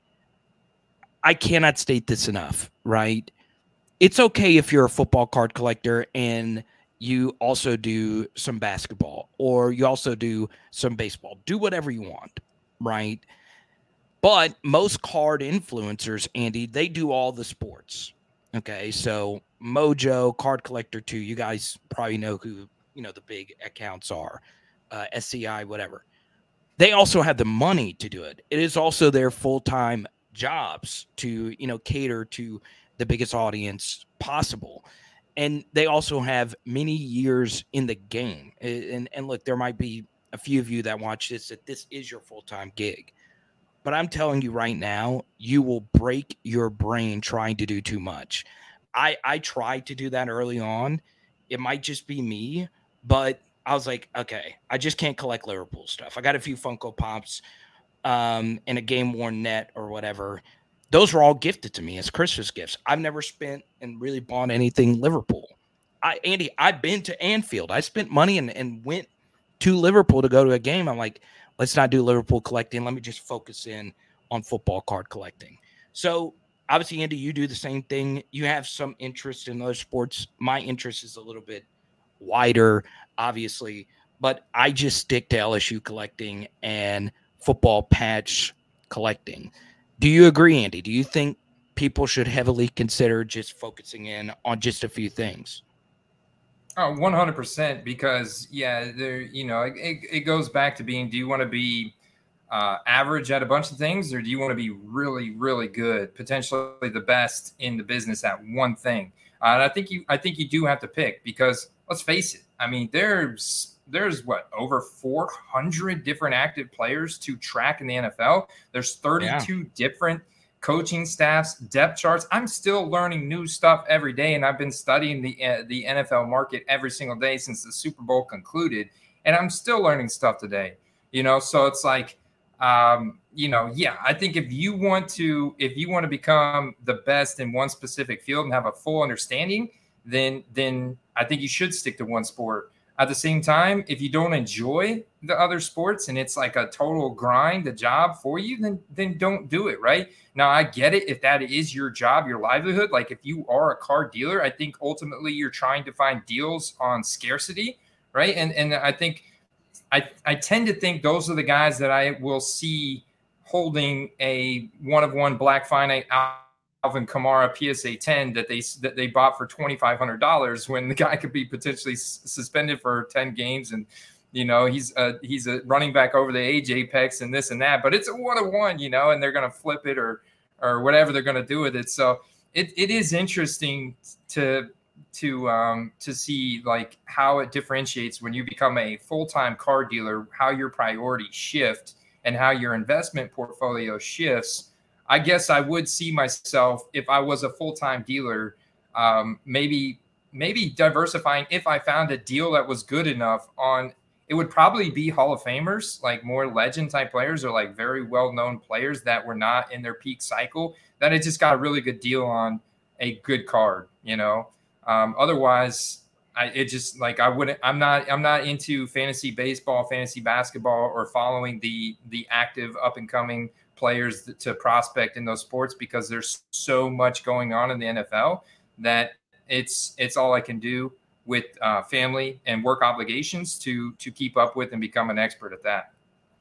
I cannot state this enough, right? It's okay if you're a football card collector and you also do some basketball or you also do some baseball. Do whatever you want, right? But most card influencers, Andy, they do all the sports. Okay, so Mojo, Card Collector two, you guys probably know who, you know, the big accounts are, uh, S C I, whatever. They also have the money to do it. It is also their full-time jobs to, you know, cater to the biggest audience possible. And they also have many years in the game. And, and look, there might be a few of you that watch this, that this is your full-time gig. But I'm telling you right now, you will break your brain trying to do too much. I, I tried to do that early on. It might just be me, but I was like, okay, I just can't collect Liverpool stuff. I got a few Funko Pops um, and a game-worn net or whatever. Those were all gifted to me as Christmas gifts. I've never spent and really bought anything Liverpool. I, Andy, I've been to Anfield. I spent money and, and went to Liverpool to go to a game. I'm like, let's not do Liverpool collecting. Let me just focus in on football card collecting. So obviously, Andy, you do the same thing. You have some interest in other sports. My interest is a little bit wider, obviously, but I just stick to L S U collecting and football patch collecting. Do you agree, Andy? Do you think people should heavily consider just focusing in on just a few things? Oh, one hundred percent. Because yeah, there, you know, it, it goes back to being, do you want to be uh, average at a bunch of things, or do you want to be really, really good, potentially the best in the business at one thing? Uh, and I think you, I think you do have to pick, because let's face it. I mean, there's, there's what, over four hundred different active players to track in the N F L. There's thirty-two yeah. different coaching staffs, depth charts. I'm still learning new stuff every day, and I've been studying the uh, the N F L market every single day since the Super Bowl concluded, and I'm still learning stuff today. You know, so it's like, um, you know, yeah, I think if you want to, if you want to become the best in one specific field and have a full understanding, then then I think you should stick to one sport. At the same time, if you don't enjoy the other sports and it's like a total grind, a job for you, then then don't do it, right? Now, I get it if that is your job, your livelihood. Like if you are a car dealer, I think ultimately you're trying to find deals on scarcity, right? And and I think I I tend to think those are the guys that I will see holding a one of one Black Friday Alvin Kamara P S A ten that they that they bought for twenty-five hundred dollars when the guy could be potentially s- suspended for ten games, and you know he's a, he's a running back over the age apex and this and that, but it's a one of one, you know, and they're going to flip it or or whatever they're going to do with it. So it it is interesting to to um to see like how it differentiates when you become a full-time car dealer, how your priorities shift and how your investment portfolio shifts. I guess I would see myself, if I was a full-time dealer, um, maybe maybe diversifying. If I found a deal that was good enough on, it would probably be Hall of Famers, like more legend type players or like very well-known players that were not in their peak cycle, that I just got a really good deal on a good card, you know. Um, otherwise, I, it just like I wouldn't. I'm not. I'm not into fantasy baseball, fantasy basketball, or following the the active up and coming players to prospect in those sports, because there's so much going on in the N F L that it's it's all I can do with uh, family and work obligations to to keep up with and become an expert at that.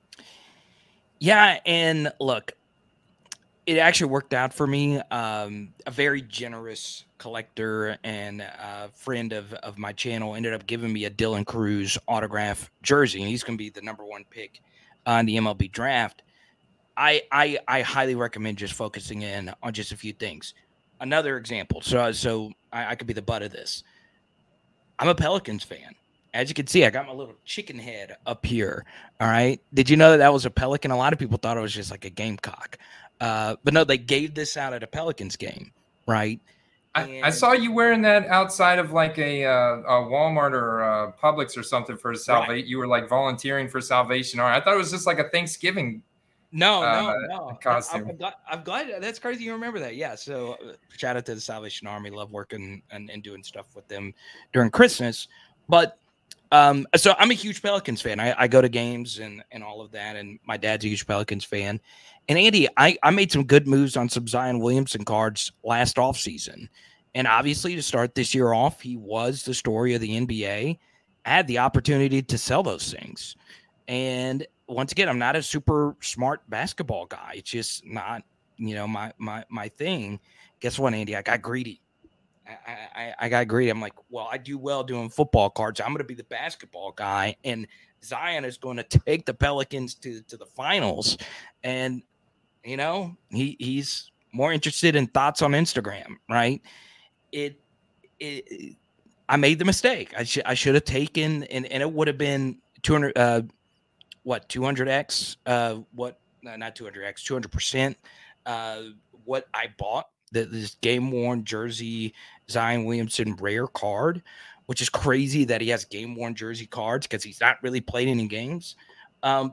Yeah, and look, it actually worked out for me. Um, a very generous collector and a friend of, of my channel ended up giving me a Dylan Cruz autograph jersey, and he's going to be the number one pick on the M L B draft. I, I I highly recommend just focusing in on just a few things. Another example, so so I, I could be the butt of this. I'm a Pelicans fan. As you can see, I got my little chicken head up here. All right. Did you know that that was a Pelican? A lot of people thought it was just like a Gamecock. Uh, but no, they gave this out at a Pelicans game, right? I, I saw you wearing that outside of like a, uh, a Walmart or uh, Publix or something for Salvation. Right. You were like volunteering for Salvation Army. I thought it was just like a Thanksgiving. No, uh, no, no. Costume. I, I'm, glad, I'm glad. That's crazy. You remember that. Yeah. So uh, shout out to the Salvation Army. Love working and, and doing stuff with them during Christmas. But um, so I'm a huge Pelicans fan. I, I go to games and, and all of that. And my dad's a huge Pelicans fan. And Andy, I, I made some good moves on some Zion Williamson cards last offseason. And obviously to start this year off, he was the story of the N B A. I had the opportunity to sell those things. And once again, I'm not a super smart basketball guy. It's just not, you know, my my my thing. Guess what, Andy? I got greedy. I, I, I got greedy. I'm like, well, I do well doing football cards. I'm going to be the basketball guy. And Zion is going to take the Pelicans to, to the finals. And, you know, he he's more interested in thoughts on Instagram, right? It, it I made the mistake. I should I should have taken, and, and it would have been two hundred uh what two hundred x uh what no, not two hundred x two hundred percent uh what I bought, the, this game worn jersey Zion Williamson rare card, which is crazy that he has game worn jersey cards because he's not really played any games. Um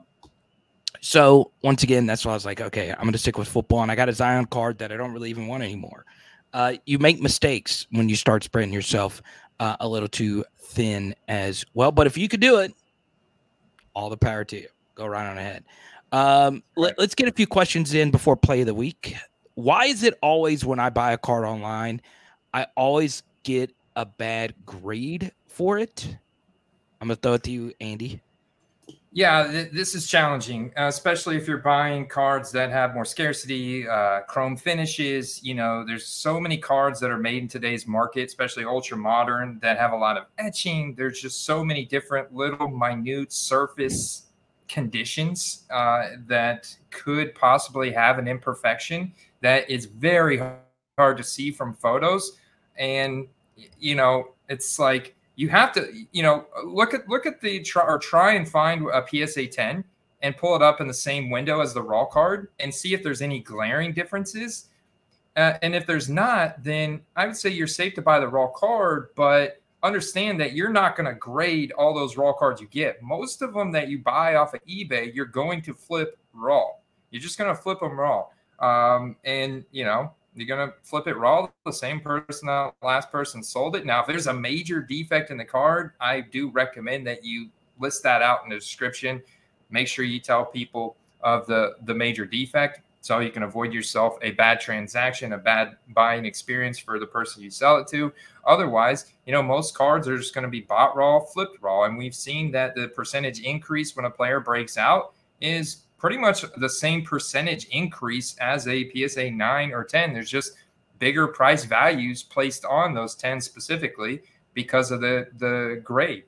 so once again, that's why I was like, okay, I'm gonna stick with football, and I got a Zion card that I don't really even want anymore. Uh you make mistakes when you start spreading yourself uh, a little too thin as well, but if you could do it, all the power to you. Go right on ahead. Um, let, let's get a few questions in before play of the week. Why is it always when I buy a card online, I always get a bad grade for it? I'm going to throw it to you, Andy. Yeah, th- this is challenging, uh, especially if you're buying cards that have more scarcity, uh, chrome finishes. You know, there's so many cards that are made in today's market, especially ultra modern, that have a lot of etching. There's just so many different little minute surface conditions uh, that could possibly have an imperfection that is very hard to see from photos. And, you know, it's like, you have to, you know, look at look at the try or try and find a P S A ten and pull it up in the same window as the raw card and see if there's any glaring differences. Uh, and if there's not, then I would say you're safe to buy the raw card, but understand that you're not going to grade all those raw cards you get. Most of them that you buy off of eBay, you're going to flip raw. You're just going to flip them raw. Um, and, you know, you're going to flip it raw. The same person, the last person sold it. Now, if there's a major defect in the card, I do recommend that you list that out in the description. Make sure you tell people of the, the major defect so you can avoid yourself a bad transaction, a bad buying experience for the person you sell it to. Otherwise, you know, most cards are just going to be bought raw, flipped raw. And we've seen that the percentage increase when a player breaks out is pretty much the same percentage increase as a P S A nine or ten. There's just bigger price values placed on those ten specifically because of the, the grade.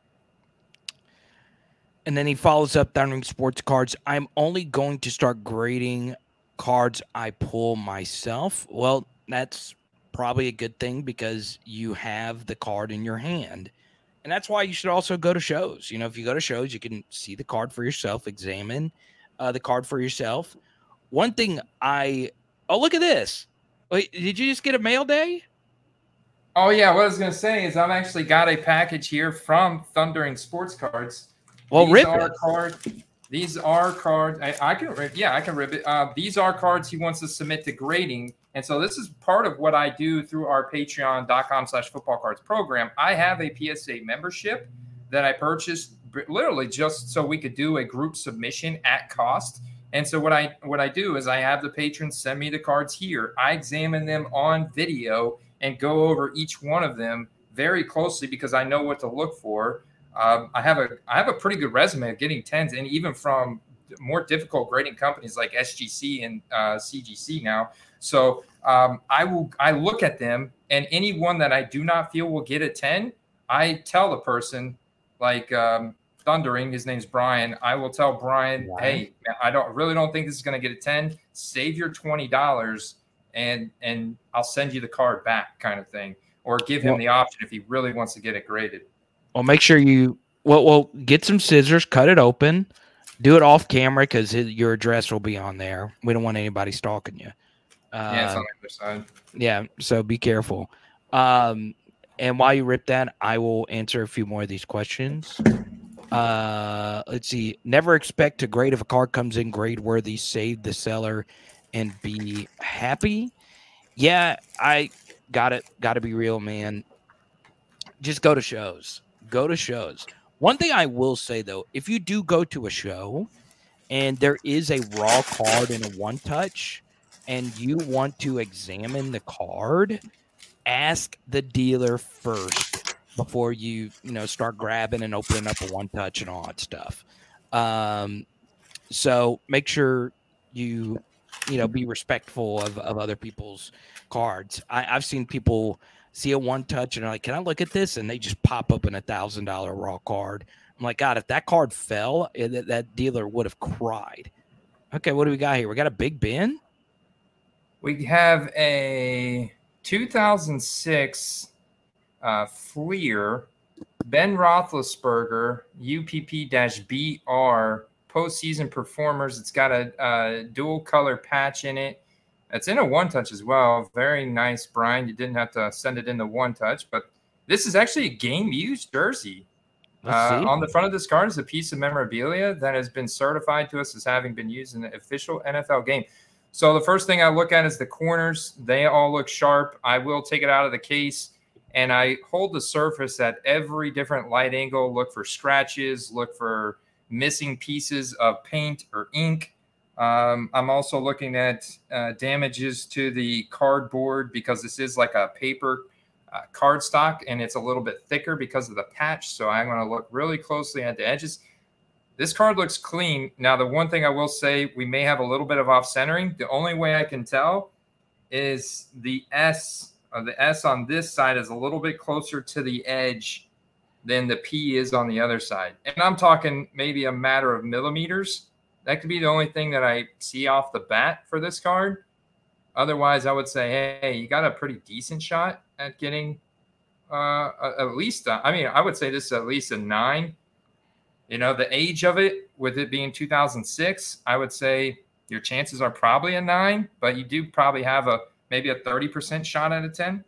And then he follows up Thundering Sports Cards. I'm only going to start grading cards I pull myself. Well, that's probably a good thing because you have the card in your hand. And that's why you should also go to shows. You know, if you go to shows, you can see the card for yourself, examine uh, the card for yourself. One thing I, oh, look at this. Wait, did you just get a mail day? Oh, yeah. What I was going to say is I've actually got a package here from Thundering Sports Cards. Well, these rip are it. Cards, these are cards. I, I can rip. Yeah, I can rip it. Uh, these are cards he wants to submit to grading. And so this is part of what I do through our patreon.com slash football cards program. I have a P S A membership that I purchased literally just so we could do a group submission at cost. And so what I what I do is I have the patrons send me the cards here. I examine them on video and go over each one of them very closely because I know what to look for. Um, I have a I have a pretty good resume of getting tens, and even from more difficult grading companies like S G C and uh, C G C now. So um, I will I look at them, and any one that I do not feel will get a ten, I tell the person, like um, Thundering, his name's Brian. I will tell Brian, wow. hey, I don't really don't think this is going to get a ten. Save your twenty dollars, and and I'll send you the card back, kind of thing, or give him well, the option if he really wants to get it graded. Well, make sure you well, well get some scissors, cut it open, do it off camera because your address will be on there. We don't want anybody stalking you. Uh, yeah, it's on the other side. Yeah, so be careful. Um, and while you rip that, I will answer a few more of these questions. Uh, let's see. Never expect to grade if a card comes in grade worthy. Save the seller and be happy. Yeah, I got it. Got to be real, man. Just go to shows. Go to shows. One thing I will say, though, if you do go to a show and there is a raw card and a one-touch and you want to examine the card, ask the dealer first before you, you know, start grabbing and opening up a one-touch and all that stuff. Um, so make sure you, you know, be respectful of, of other people's cards. I, I've seen people see a one touch and they're like, can I look at this? And they just pop up in a thousand dollar raw card. I'm like, God, if that card fell, it, that dealer would have cried. Okay, what do we got here? We got a Big Ben. We have a two thousand six uh, Fleer Ben Roethlisberger U P P B R postseason performers. It's got a, a dual color patch in it. It's in a one-touch as well. Very nice, Brian. You didn't have to send it in the one-touch, but this is actually a game-used jersey. Uh, on the front of this card is a piece of memorabilia that has been certified to us as having been used in the official N F L game. So the first thing I look at is the corners. They all look sharp. I will take it out of the case, and I hold the surface at every different light angle, look for scratches, look for missing pieces of paint or ink. Um, I'm also looking at uh, damages to the cardboard because this is like a paper uh, cardstock and it's a little bit thicker because of the patch. So I'm going to look really closely at the edges. This card looks clean. Now, the one thing I will say, we may have a little bit of off-centering. The only way I can tell is the S, uh, the S on this side is a little bit closer to the edge than the P is on the other side. And I'm talking maybe a matter of millimeters. That could be the only thing that I see off the bat for this card. Otherwise, I would say, hey, you got a pretty decent shot at getting uh, at least, a, I mean, I would say this is at least a nine. You know, the age of it, with it being two thousand six, I would say your chances are probably a nine, but you do probably have a maybe a thirty percent shot at a ten.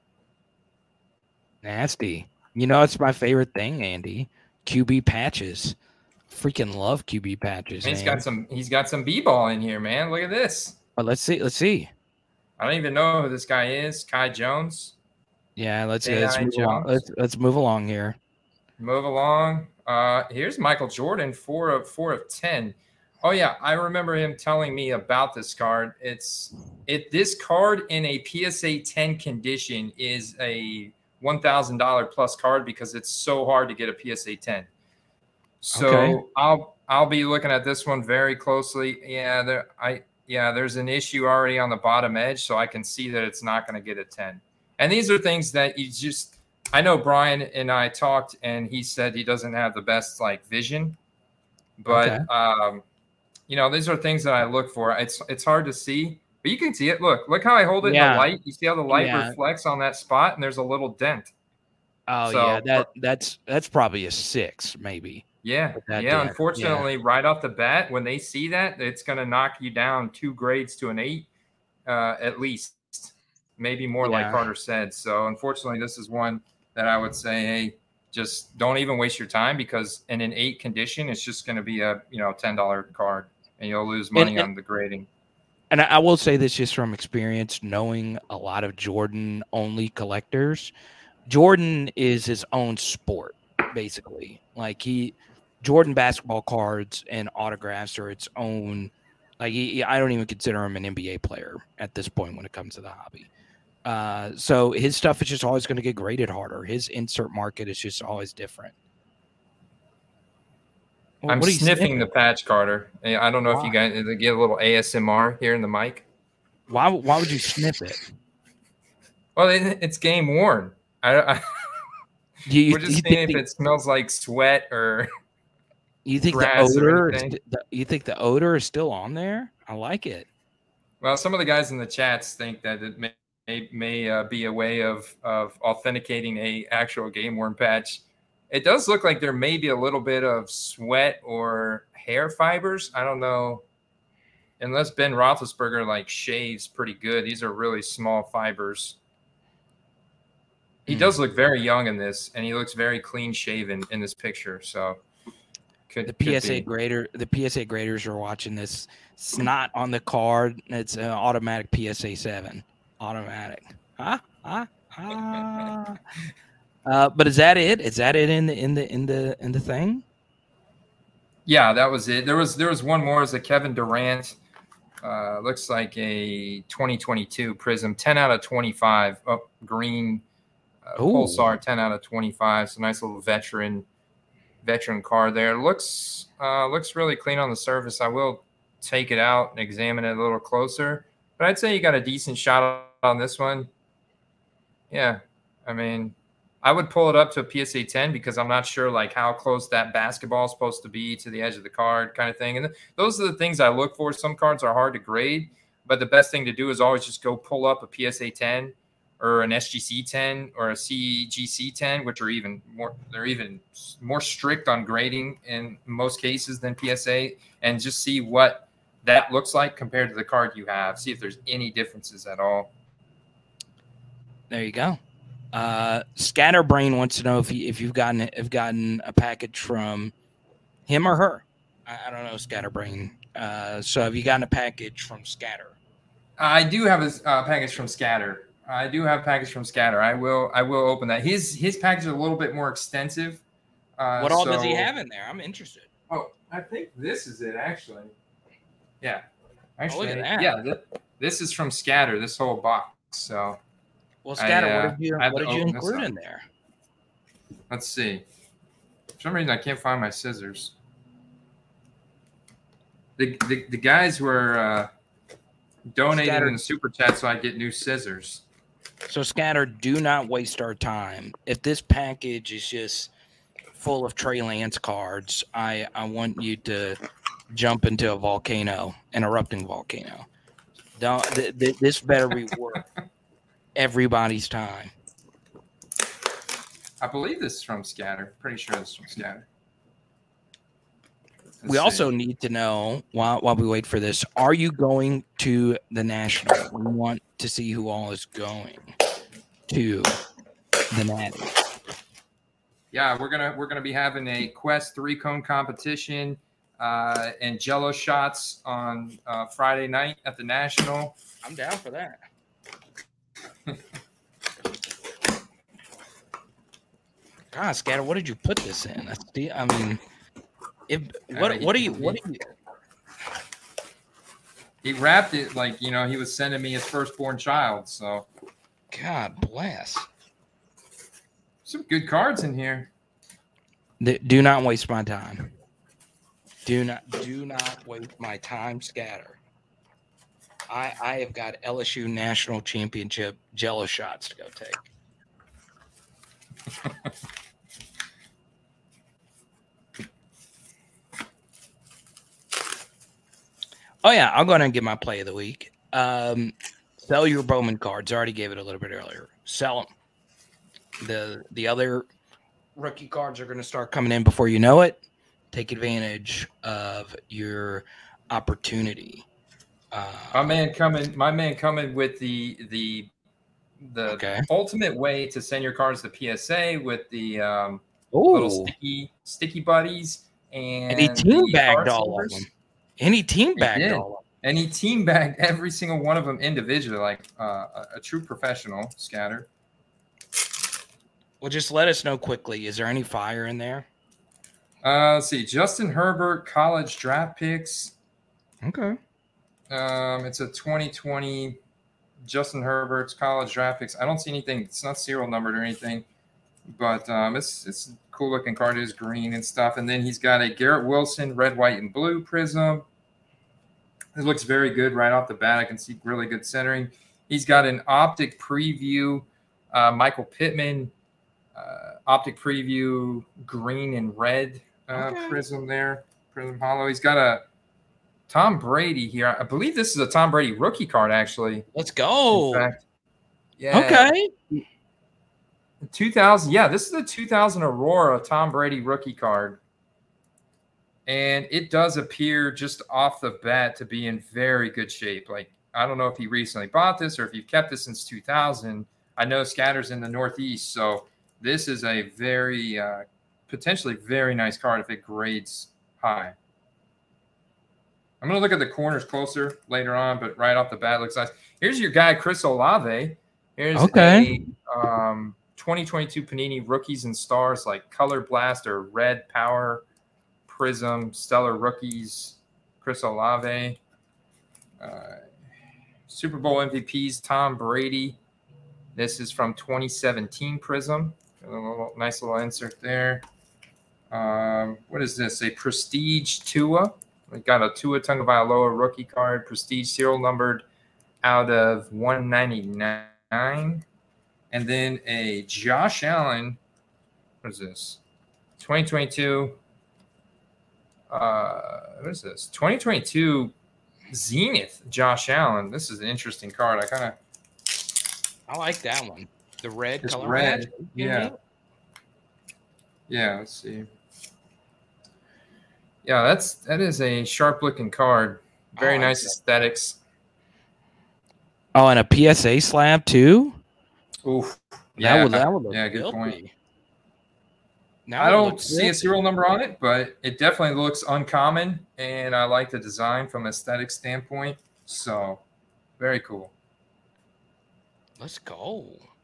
Nasty. You know, it's my favorite thing, Andy. Q B patches. Freaking love Q B patches. He's man. got some. He's got some b-ball in here, man. Look at this. But let's see. Let's see. I don't even know who this guy is. Kai Jones. Yeah, let's Hey, let's Kai move along. Jones. Let's let's move along here. Move along. Uh, here's Michael Jordan, four of four of ten. Oh yeah, I remember him telling me about this card. It's it. This card in a P S A ten condition is a one thousand dollar plus card because it's so hard to get a P S A ten. So Okay. I'll I'll be looking at this one very closely. Yeah, there I yeah, there's an issue already on the bottom edge, so I can see that it's not going to get a ten. And these are things that you just I know Brian and I talked, and he said he doesn't have the best like vision, but Okay. um, you know, these are things that I look for. It's it's hard to see, but you can see it. Look, look how I hold it in Yeah. the light. You see how the light Yeah. reflects on that spot, and there's a little dent. Oh So- yeah, that that's that's probably a six, maybe. Yeah, With that yeah. dent, Unfortunately, right off the bat, when they see that, it's going to knock you down two grades to an eight, uh, at least, maybe more, like Yeah. Carter said. So, unfortunately, this is one that I would say, hey, just don't even waste your time, because in an eight condition, it's just going to be a you know ten dollar card, and you'll lose money And- on the grading. And I, I will say this just from experience, knowing a lot of Jordan only collectors. Jordan is his own sport, basically. Like he, Jordan basketball cards and autographs are its own. Like he, I don't even consider him an N B A player at this point when it comes to the hobby. Uh, so his stuff is just always going to get graded harder. His insert market is just always different. Well, I'm what are you sniffing the patch, Carter. I don't know if Why? you guys get a little A S M R here in the mic. Why? Why would you sniff it? Well, it, it's game worn. I, I, Do you, we're just you seeing think if the, it smells like sweat or. you think the grass or odor? Is, anything. the, you think the odor is still on there? I like it. Well, some of the guys in the chats think that it may may, may uh, be a way of of authenticating a actual game worn patch. It does look like there may be a little bit of sweat or hair fibers. I don't know, unless Ben Roethlisberger like shaves pretty good. These are really small fibers. He Mm. does look very young in this, and he looks very clean shaven in this picture. So, could The could P S A be. grader, the P S A graders are watching this. It's not on the card. It's an automatic P S A seven. Automatic. Huh? Huh? Huh? Uh, but is that it? Is that it in the in the in the in the thing? Yeah, that was it. There was there was one more. It was a Kevin Durant. Uh, looks like a twenty twenty-two Prism, ten out of twenty-five. Oh, green uh, Ooh. Pulsar, ten out of twenty-five. So nice little veteran veteran card there. Looks uh, looks really clean on the surface. I will take it out and examine it a little closer. But I'd say you got a decent shot on this one. Yeah, I mean, I would pull it up to a P S A ten because I'm not sure like how close that basketball is supposed to be to the edge of the card, kind of thing. And th- those are the things I look for. Some cards are hard to grade, but the best thing to do is always just go pull up a P S A ten or an S G C ten or a C G C ten, which are even more, they're even more strict on grading in most cases than P S A, and just see what that looks like compared to the card you have. See if there's any differences at all. There you go. Uh, Scatterbrain wants to know if you if you've gotten if gotten a package from him or her. I, I don't know, Scatterbrain. Uh, so have you gotten a package from Scatter? I do have a uh, package from Scatter. I do have a package from Scatter. I will. I will open that. His his package is a little bit more extensive. Uh, What all does he so- have in there? I'm interested. Oh, I think this is it actually. Yeah, actually, at that. yeah. Th- this is from Scatter. This whole box. So Well, Scatter, I, uh, what did you I have what to did you open this include up. in there? let's see. For some reason, I can't find my scissors. the, the, the guys were uh, donating Scatter. in the super chat so I get new scissors. So, Scatter, do not waste our time. If this package is just full of Trey Lance cards, I, I want you to jump into a volcano, an erupting volcano. Don't, th- th- this better be worth everybody's time. I believe this is from Scatter. Pretty sure this is from Scatter. Let's we see. also need to know, while, while we wait for this, are you going to the National? We want to see who all is going to the Natty. Yeah, we're gonna we're gonna be having a Quest three cone competition uh, and Jello shots on uh, Friday night at the National. I'm down for that. God, Scatter, what did you put this in? That's the, I mean, if, what Uh, what do you what do you? He wrapped it like, you know, he was sending me his firstborn child. So God bless. some good cards in here. D- Do not waste my time. Do not do not waste my time, Scatter. I I have got L S U National Championship Jello shots to go take. Oh yeah, I'll go ahead and get my play of the week. Um, sell your Bowman cards. I already gave it a little bit earlier. Sell them. The the other rookie cards are going to start coming in before you know it. Take advantage of your opportunity. Uh, My man coming, my man coming with the the the Okay. ultimate way to send your cards to P S A with the um, Ooh. little sticky sticky buddies and And he team the bagged card all of savers. them. And he team He bagged did. all of them. And he team bagged every single one of them individually, like uh, a, a true professional. Scatter. Well, just let us know quickly. Is there any fire in there? Uh, let's see. Justin Herbert, college draft picks. Okay. Um, it's a twenty twenty Justin Herbert's college draft picks. I don't see anything. It's not serial numbered or anything, but um, it's it's a cool looking card. It is green and stuff. And then he's got a Garrett Wilson red, white, and blue prism. It looks very good right off the bat. I can see really good centering. He's got an optic preview, uh, Michael Pittman, uh, optic preview green and red uh, Okay. prism there, prism hollow. He's got a Tom Brady here. I believe this is a Tom Brady rookie card, actually. Let's go. In fact, yeah. Okay. two thousand. Yeah, this is a two thousand Aurora Tom Brady rookie card. And it does appear just off the bat to be in very good shape. Like, I don't know if he recently bought this or if you've kept this since two thousand. I know Scatter's in the Northeast, so this is a very, uh, potentially very nice card if it grades high. I'm going to look at the corners closer later on, but right off the bat, it looks nice. Here's your guy, Chris Olave. Here's Okay. a um, twenty twenty-two Panini Rookies and Stars, like Color Blast or Red Power Prism, Stellar Rookies, Chris Olave. Uh, Super Bowl M V Ps, Tom Brady. This is from twenty seventeen Prism. A little, nice little insert there. Um, what is this? A Prestige Tua. We got a Tua Tagovailoa rookie card, Prestige serial numbered out of one ninety-nine. And then a Josh Allen. What is this? twenty twenty-two. Uh, what is this? twenty twenty-two Zenith Josh Allen. This is an interesting card. I kind of I like that one. The red It's color. red, match. yeah. yeah. Let's see. Yeah, that's that is a sharp looking card. Very I like nice that. aesthetics. Oh, and a P S A slab too. Oof. That Yeah, would that would look yeah, good filthy. point. Now I it don't looks see a filthy. serial number on it, but it definitely looks uncommon, and I like the design from an aesthetic standpoint. So, very cool. Let's go.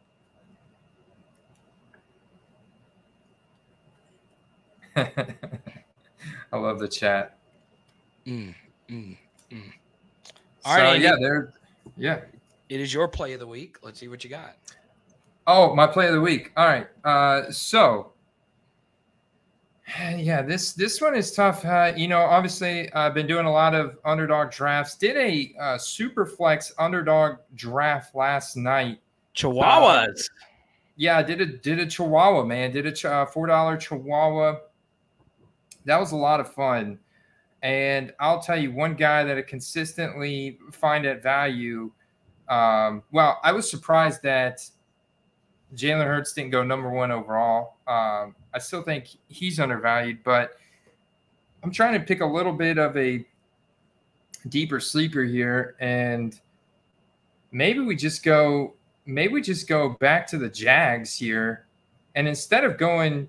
I love the chat. Mm, mm, mm. All So, right, Andy. yeah, there. Yeah. It is your play of the week. Let's see what you got. Oh, my play of the week. All right. Uh, so Yeah, this this one is tough. Uh, you know, obviously, I've been doing a lot of underdog drafts. Did a uh, super flex underdog draft last night. Chihuahuas. Uh, yeah, I did a did a Chihuahua, man. Did a ch- uh, four dollar Chihuahua. That was a lot of fun. And I'll tell you, one guy that I consistently find at value. Um, well, I was surprised that Jalen Hurts didn't go number one overall. Um, I still think he's undervalued, but I'm trying to pick a little bit of a deeper sleeper here, and maybe we just go, maybe we just go back to the Jags here, and instead of going,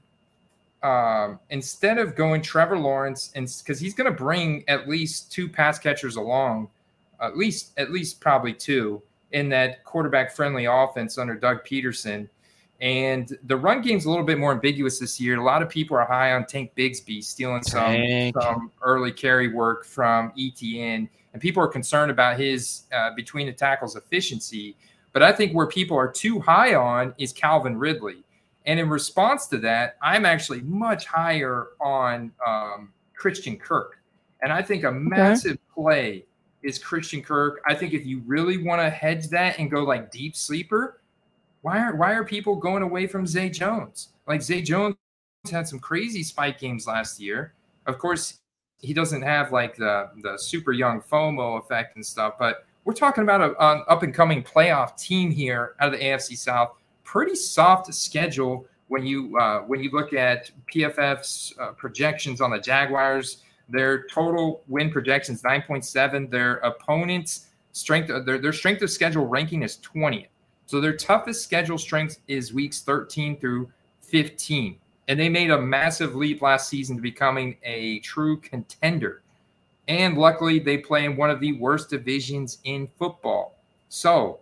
um, instead of going Trevor Lawrence, and because he's going to bring at least two pass catchers along, at least at least probably two in that quarterback-friendly offense under Doug Peterson. And the run game's a little bit more ambiguous this year. A lot of people are high on Tank Bigsby, stealing some, some early carry work from E T N. And people are concerned about his uh, between the tackles efficiency. But I think where people are too high on is Calvin Ridley. And in response to that, I'm actually much higher on um, Christian Kirk. And I think a massive okay. play is Christian Kirk. I think if you really want to hedge that and go like deep sleeper, why are why are people going away from Zay Jones? Like Zay Jones had some crazy spike games last year. Of course, he doesn't have like the the super young FOMO effect and stuff, but we're talking about a, an up and coming playoff team here out of the A F C South. Pretty soft schedule when you uh, when you look at P F F's uh, projections on the Jaguars. Their total win projections nine point seven. Their opponents' strength, their their strength of schedule ranking is twentieth. So their toughest schedule strength is weeks thirteen through fifteen. And they made a massive leap last season to becoming a true contender. And luckily, they play in one of the worst divisions in football. So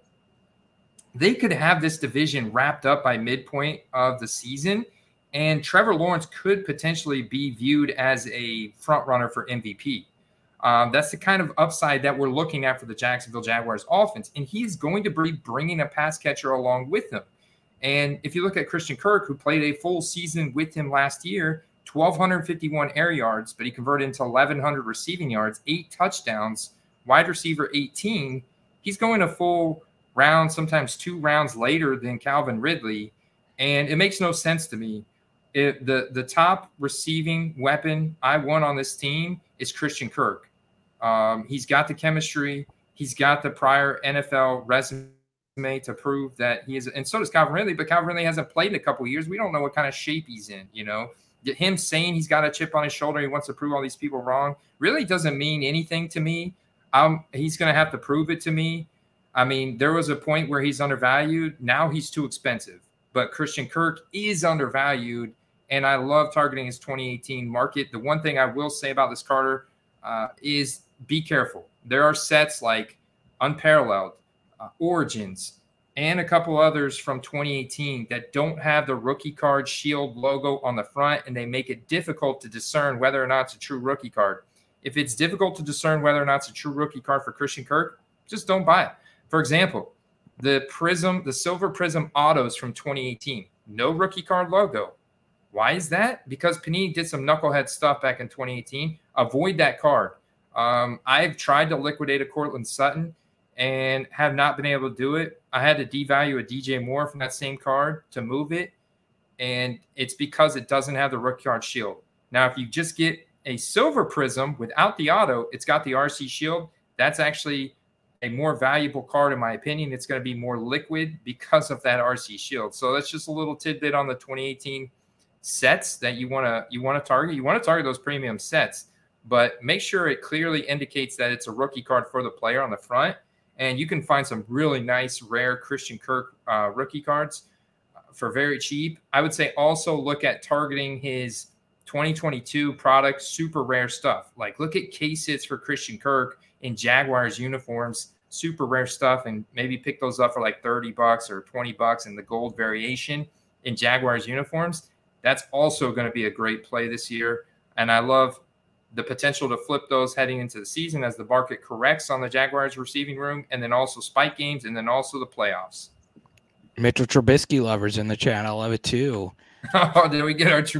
they could have this division wrapped up by midpoint of the season. And Trevor Lawrence could potentially be viewed as a front runner for M V P. Um, that's the kind of upside that we're looking at for the Jacksonville Jaguars offense. And he's going to be bringing a pass catcher along with him. And if you look at Christian Kirk, who played a full season with him last year, one thousand two hundred fifty-one air yards, but he converted into eleven hundred receiving yards, eight touchdowns, wide receiver eighteen. He's going a full round, sometimes two rounds later than Calvin Ridley. And it makes no sense to me. It, the, the top receiving weapon I want on this team is Christian Kirk. Um, he's got the chemistry. He's got the prior N F L resume to prove that he is. And so does Calvin Ridley, but Calvin Ridley hasn't played in a couple of years. We don't know what kind of shape he's in, you know. Him saying he's got a chip on his shoulder, he wants to prove all these people wrong, really doesn't mean anything to me. Um, he's going to have to prove it to me. I mean, there was a point where he's undervalued. Now he's too expensive. But Christian Kirk is undervalued, and I love targeting his twenty eighteen market. The one thing I will say about this Carter uh, is be careful. There are sets like Unparalleled, uh, Origins, and a couple others from twenty eighteen that don't have the rookie card shield logo on the front, and they make it difficult to discern whether or not it's a true rookie card. If it's difficult to discern whether or not it's a true rookie card for Christian Kirk, just don't buy it. For example, the Prism, the Silver Prism Autos from twenty eighteen, no rookie card logo. Why is that? Because Panini did some knucklehead stuff back in twenty eighteen. Avoid that card. Um, I've tried to liquidate a Cortland Sutton and have not been able to do it. I had to devalue a D J Moore from that same card to move it, and it's because it doesn't have the rookie card shield. Now, if you just get a Silver Prism without the auto, it's got the R C shield. That's actually a more valuable card, in my opinion. It's going to be more liquid because of that R C shield. So that's just a little tidbit on the twenty eighteen sets that you want to you want to target. You want to target those premium sets, but make sure it clearly indicates that it's a rookie card for the player on the front. And you can find some really nice, rare Christian Kirk uh, rookie cards for very cheap. I would say also look at targeting his twenty twenty-two product, super rare stuff. Like look at case hits for Christian Kirk in Jaguars uniforms, super rare stuff, and maybe pick those up for like thirty bucks or twenty bucks in the gold variation in Jaguars uniforms. That's also going to be a great play this year. And I love the potential to flip those heading into the season as the market corrects on the Jaguars receiving room, and then also spike games, and then also the playoffs. Mitchell Trubisky lovers in the chat. I love it too. Oh, did we get our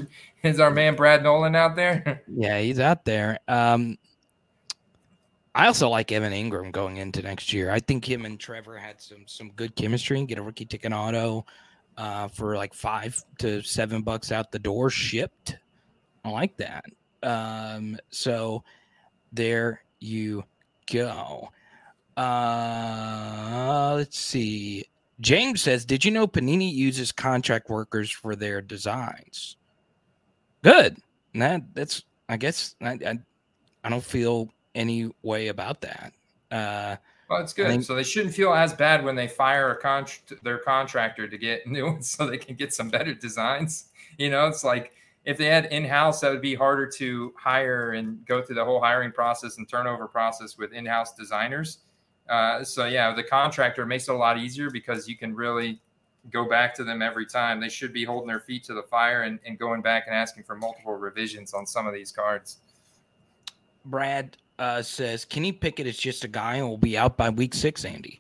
Is our man Brad Nolan out there? Yeah, he's out there. Um, I also like Evan Ingram going into next year. I think him and Trevor had some some good chemistry and get a rookie ticket auto uh, for like five to seven bucks out the door shipped. I like that. Um, so there you go. Uh, let's see. James says, did you know Panini uses contract workers for their designs? Good. That that's I guess I I, I don't feel any way about that. Uh, well, it's good. Think, so they shouldn't feel as bad when they fire a con- their contractor to get new ones so they can get some better designs. You know, it's like if they had in-house, that would be harder to hire and go through the whole hiring process and turnover process with in-house designers. Uh, so, yeah, the contractor makes it a lot easier because you can really go back to them every time. They should be holding their feet to the fire and, and going back and asking for multiple revisions on some of these cards. Brad uh, says, Kenny Pickett is just a guy and will be out by week six, Andy.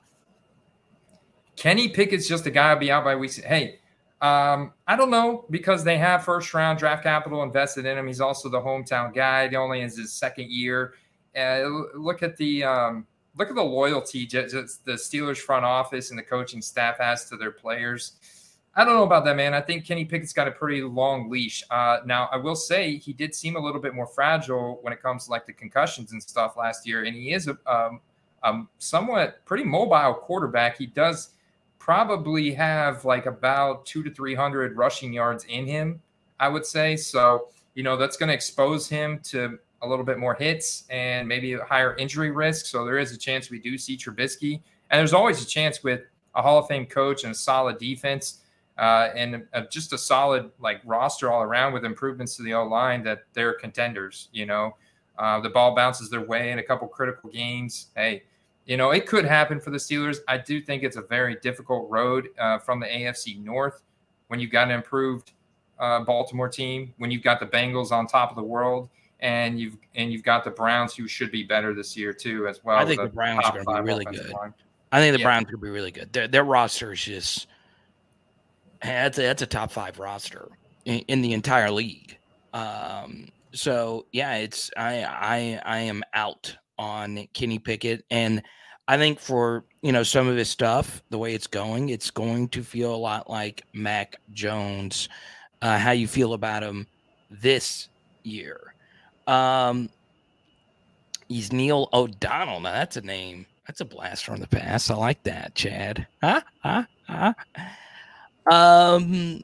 Kenny Pickett's just a guy who will be out by week six. Hey, um, I don't know because they have first-round draft capital invested in him. He's also the hometown guy. He only is his second year. Uh, look at the um, – Look at the loyalty just the Steelers front office and the coaching staff has to their players. I don't know about that, man. I think Kenny Pickett's got a pretty long leash. Uh, now, I will say he did seem a little bit more fragile when it comes to like the concussions and stuff last year, and he is a um, um, somewhat pretty mobile quarterback. He does probably have like about two to three hundred rushing yards in him, I would say. So, you know, that's going to expose him to a little bit more hits and maybe a higher injury risk. So there is a chance we do see Trubisky. And there's always a chance with a Hall of Fame coach and a solid defense uh, and a, just a solid like roster all around with improvements to the O-line that they're contenders. You know, uh, the ball bounces their way in a couple critical games. Hey, you know, it could happen for the Steelers. I do think it's a very difficult road uh, from the A F C North when you've got an improved uh, Baltimore team, when you've got the Bengals on top of the world. And you've and you've got the Browns, who should be better this year too, as well. I think the, the Browns are going to be really good. Line. I think the yeah. Browns are going to be really good. Their, their roster is just that's a, that's a top five roster in, in the entire league. Um, so yeah, it's I I I am out on Kenny Pickett, and I think for you know some of his stuff, the way it's going, it's going to feel a lot like Mac Jones. Uh, how you feel about him this year? Um, he's Neil O'Donnell. Now that's a name. That's a blast from the past. I like that, Chad. Huh? Huh? Huh? Um,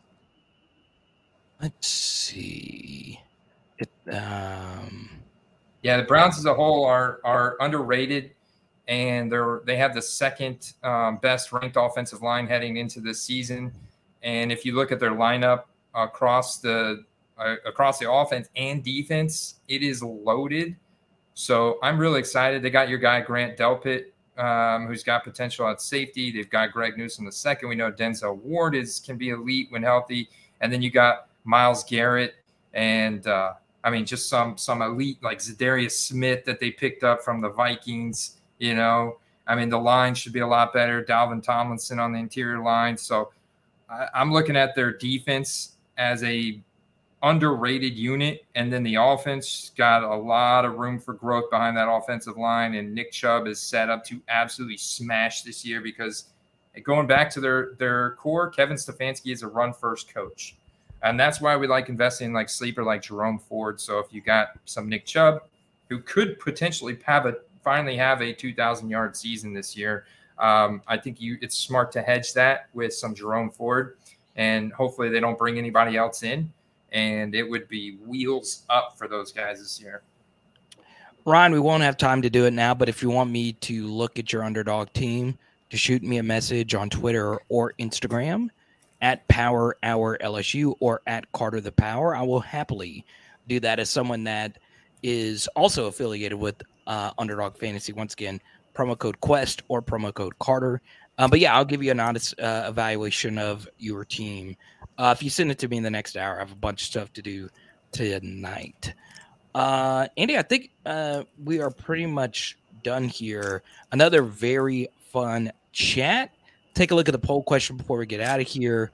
let's see. It, um, yeah, the Browns as a whole are are underrated, and they're they have the second um, best ranked offensive line heading into this season. And if you look at their lineup across the Uh, across the offense and defense, it is loaded. So I'm really excited. They got your guy, Grant Delpit, um, who's got potential at safety. They've got Greg Newsome the second. We know Denzel Ward is can be elite when healthy. And then you got Myles Garrett and, uh, I mean, just some some elite like Zadarius Smith that they picked up from the Vikings. You know, I mean, the line should be a lot better. Dalvin Tomlinson on the interior line. So I, I'm looking at their defense as a underrated unit, and then the offense got a lot of room for growth behind that offensive line, and Nick Chubb is set up to absolutely smash this year because going back to their their core, Kevin Stefanski is a run-first coach, and that's why we like investing in like sleeper like Jerome Ford. So if you got some Nick Chubb, who could potentially have a finally have a two thousand yard season this year, um, I think you it's smart to hedge that with some Jerome Ford, and hopefully they don't bring anybody else in. And it would be wheels up for those guys this year. Ryan, we won't have time to do it now, but if you want me to look at your underdog team, to shoot me a message on Twitter or Instagram at Power Hour L S U or at Carter the Power, I will happily do that as someone that is also affiliated with uh, Underdog Fantasy. Once again, promo code Quest or promo code Carter. Uh, but yeah, I'll give you an honest uh, evaluation of your team. Uh, if you send it to me in the next hour, I have a bunch of stuff to do tonight. Uh, Andy, I think uh, we are pretty much done here. Another very fun chat. Take a look at the poll question before we get out of here.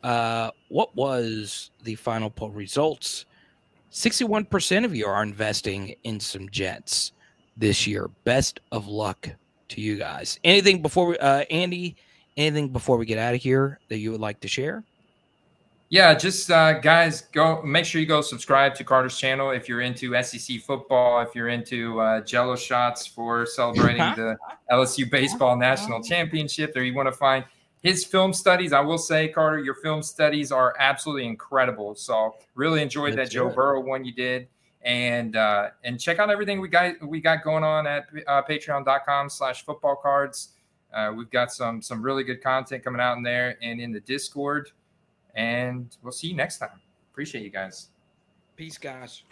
Uh, what was the final poll results? sixty-one percent of you are investing in some Jets this year. Best of luck to you guys. Anything before we, uh, Andy, anything before we get out of here that you would like to share? Yeah, just uh, guys, go make sure you go subscribe to Carter's channel if you're into S E C football, if you're into uh, Jello shots for celebrating the L S U baseball national championship, or you want to find his film studies. I will say, Carter, your film studies are absolutely incredible. So really enjoyed That's that Joe good. Burrow one you did, and uh, and check out everything we got we got going on at uh, patreon dot com slash football cards. Uh, we've got some some really good content coming out in there and in the Discord. And we'll see you next time. Appreciate you guys. Peace, guys.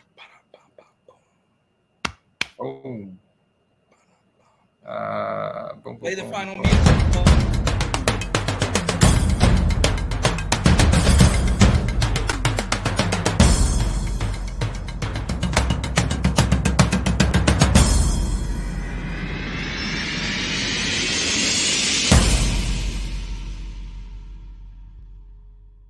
Oh. Uh, boom, boom, Play the boom, final boom. music.